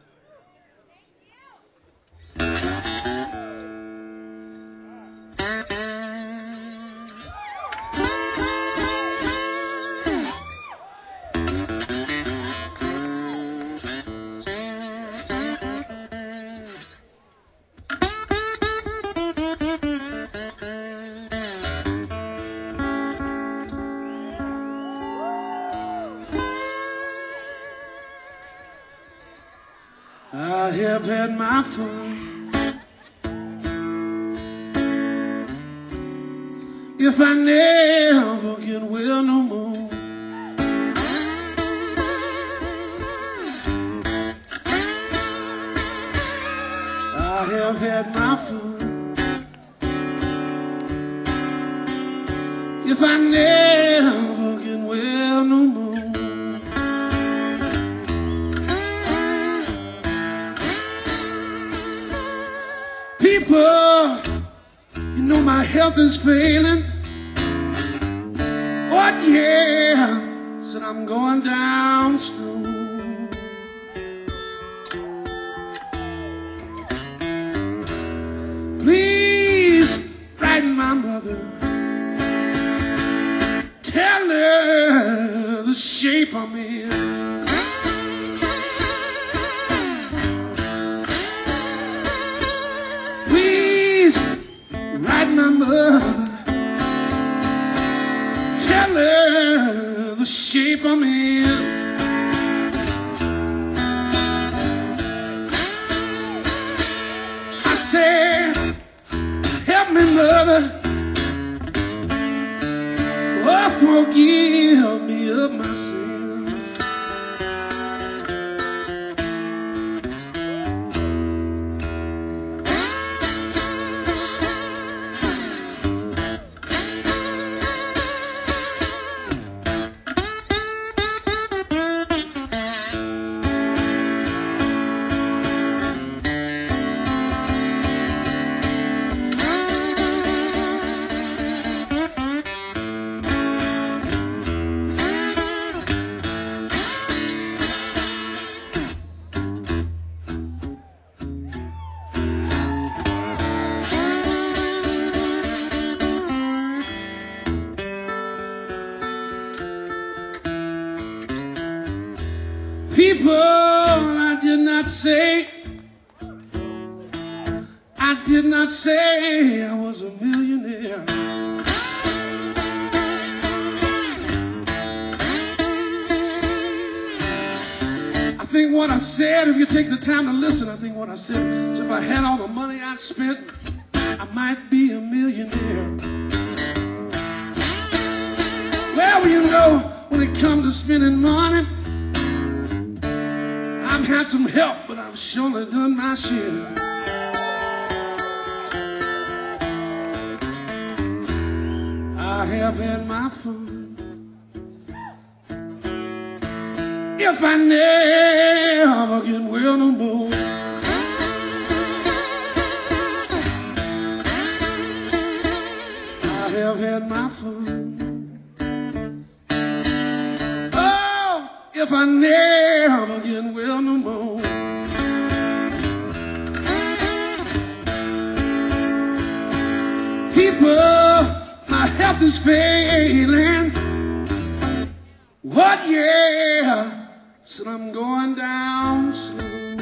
I have had my fun. If I never get well no more, I have had my fun. If I never get well no more, people, you know my health is failing. What, yeah, said I'm going down slow. Please write my mother, tell her the shape I'm in. Write my mother, tell her the shape I'm in. I said, help me, mother, oh, forgive me of my sins. People, I did not say, I did not say I was a millionaire. I think what I said, if you take the time to listen, I think what I said is if I had all the money I'd spent, I might be a millionaire. Well, you know, when it comes to spending money, I've had some help, but I've surely done my share. I have had my fun. If I never get well no more, I have had my fun. If I never get well no more, people, my health is failing. What, yeah, said I'm going down slow.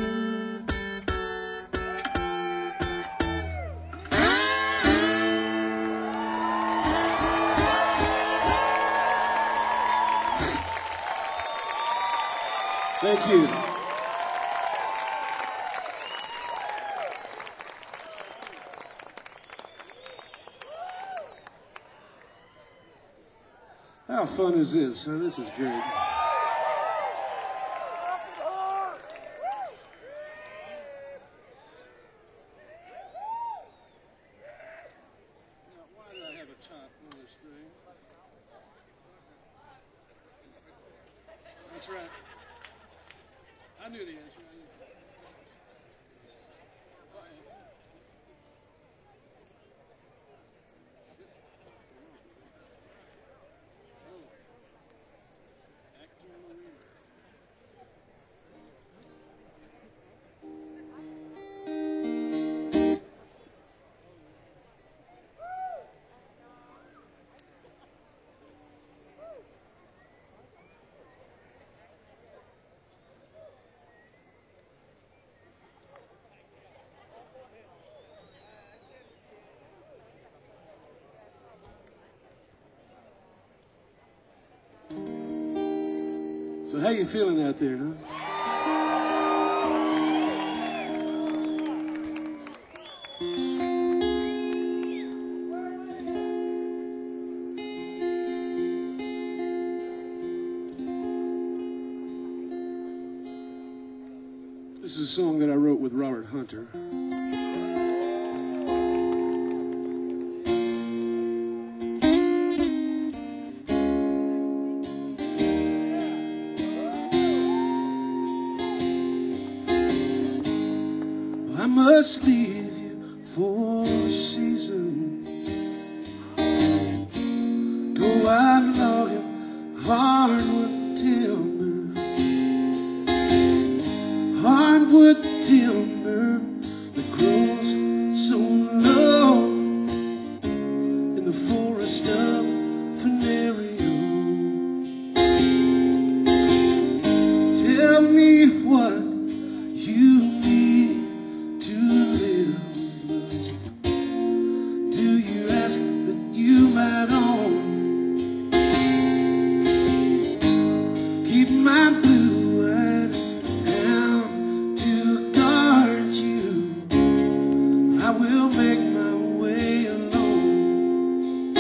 Thank you. How fun is this? Huh? This is great. That's right. I knew the answer. I knew. Go ahead. Oh. Actor Marina. So how you feeling out there, huh? This is a song that I wrote with Robert Hunter. I must leave you for a season. Go out logging hardwood timber, hardwood timber that grows so low in the forest of Venerio. Tell me what you need to live. Do you ask that you might own? Keep my blue-eyed hound to guard you. I will make my way alone.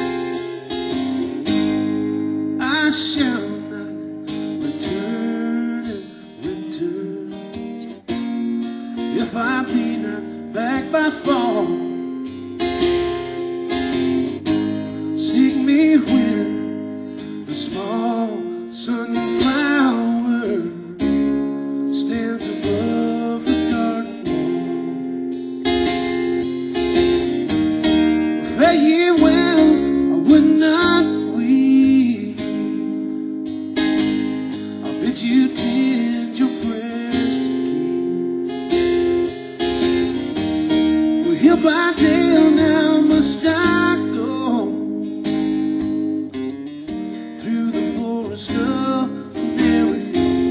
I shall not return in winter if I be not back by fall. Seek me when the small sunflower stands above the garden wall. Fare ye well, I would not weep. I'll bid you tend your prayers to keep. Well, hill by dale now must I go through the forest of Venerio.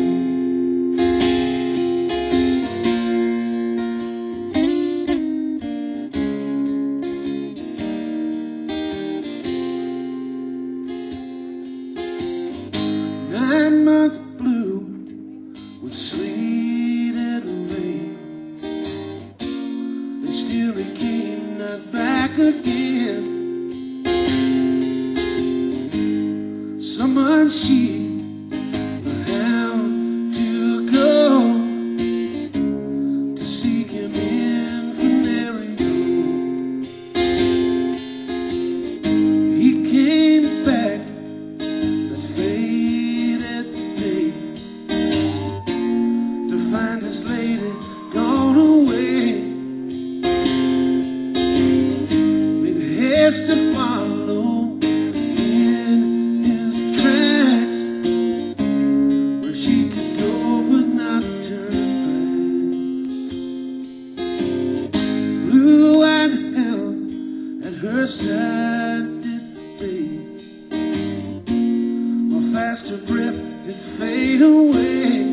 Nine month blue with sleet and rain, and still he came not back again. Summoned she the hound to go to seek him in Venerio. He came back that faded day to find his lady gone away. Made haste to follow in his tracks, where she could go but not turn back. Blue-eyed hound at her side did wait, while fast her breath did fade away.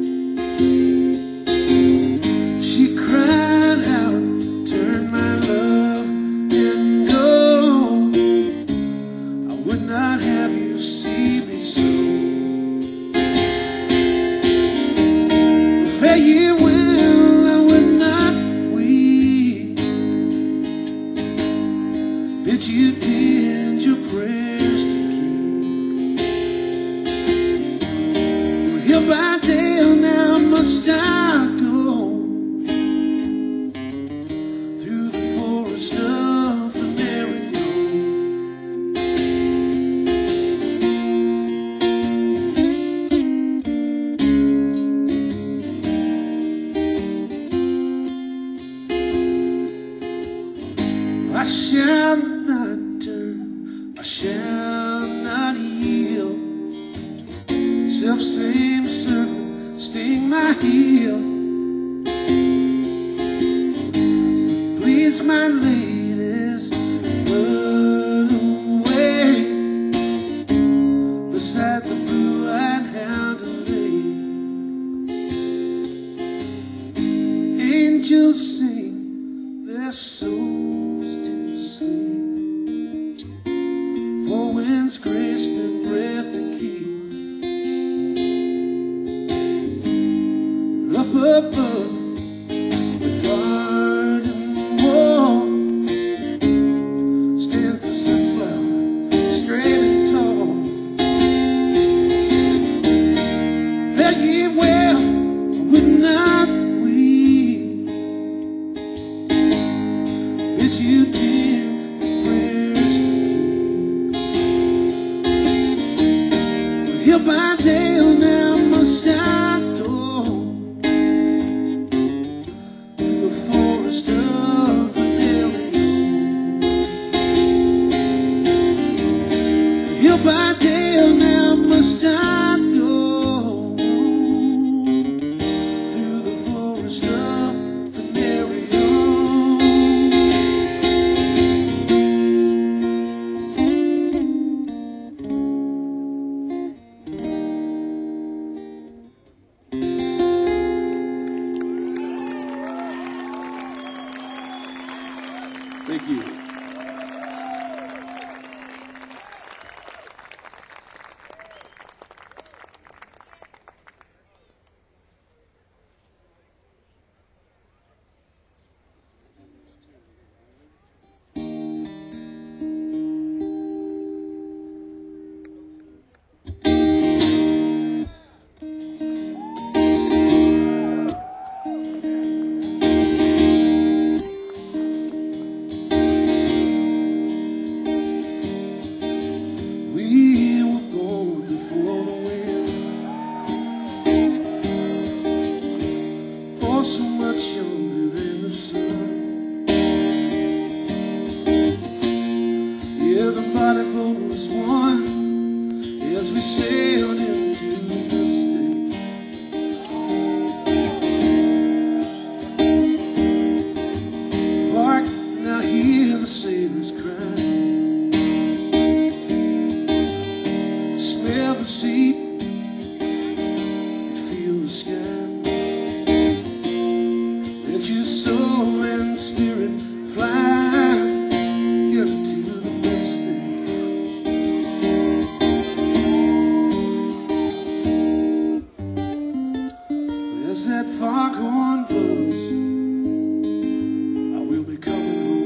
She cried out, turn my love and go. I would not have you see me so. Fare ye well, I would not weep. Bid you tend your prayers to keep. Hill by dale now must I go through the forest of Venerio. I shall not turn, I shall not yield. Self same serpent sting my heel. Please my ladies run away beside the blue-eyed hound and lay. Angels sing their souls to sleep, for winds grace their breath to keep. Hill by Dale now must I go through the forest of Fidelio. Hill by Dale now must I go through the forest of Fidelio. Thank you. We were born before the wind, oh, so much younger than the sun. Yeah, the body boat was one as we sailed into the sea. Hark, now hear the sailors cry. Smell the sea, feel the sky. Let your soul and spirit fly into the mystic. As that foghorn blows, I will be coming home.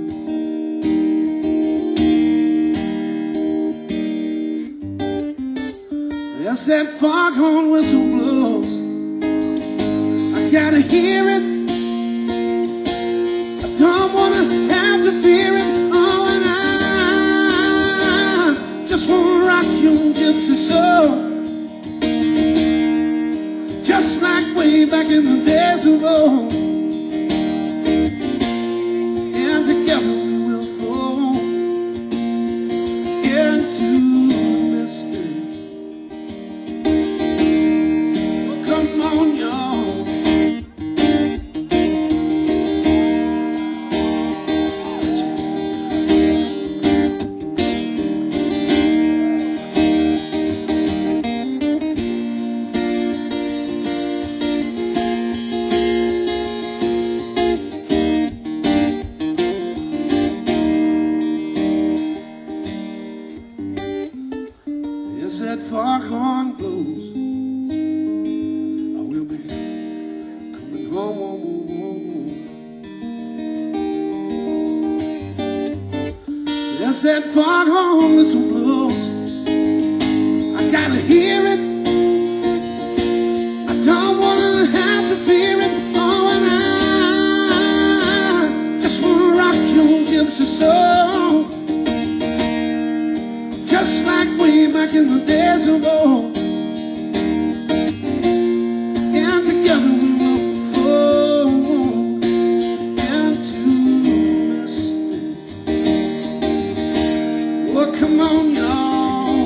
As that foghorn whistle blows, I gotta hear it. I don't wanna have to fear it. Oh, and I just wanna rock your gypsy soul, just like way back in the days of old. And together we will fall into the mystic. Come on, y'all. Yes, that foghorn blows, I will be coming home. Yes, that foghorn whistle blows, I gotta hear it. I don't wanna have to fear it. Oh, and I just wanna rock your gypsy soul, just like way back in the days of old. And together we will fall into the mystic. Oh, come on, y'all.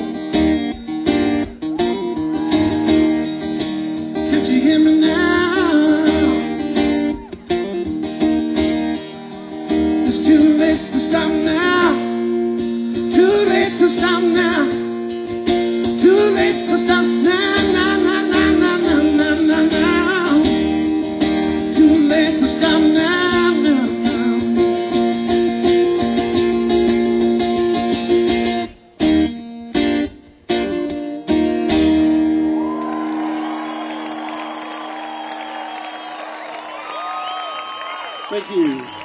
Can't you hear me now? It's too late to stop now. Too late to stop now. Too late to stop now. Now, now, now, now, now, now, now, now. Too late to stop now, now, now. Thank you.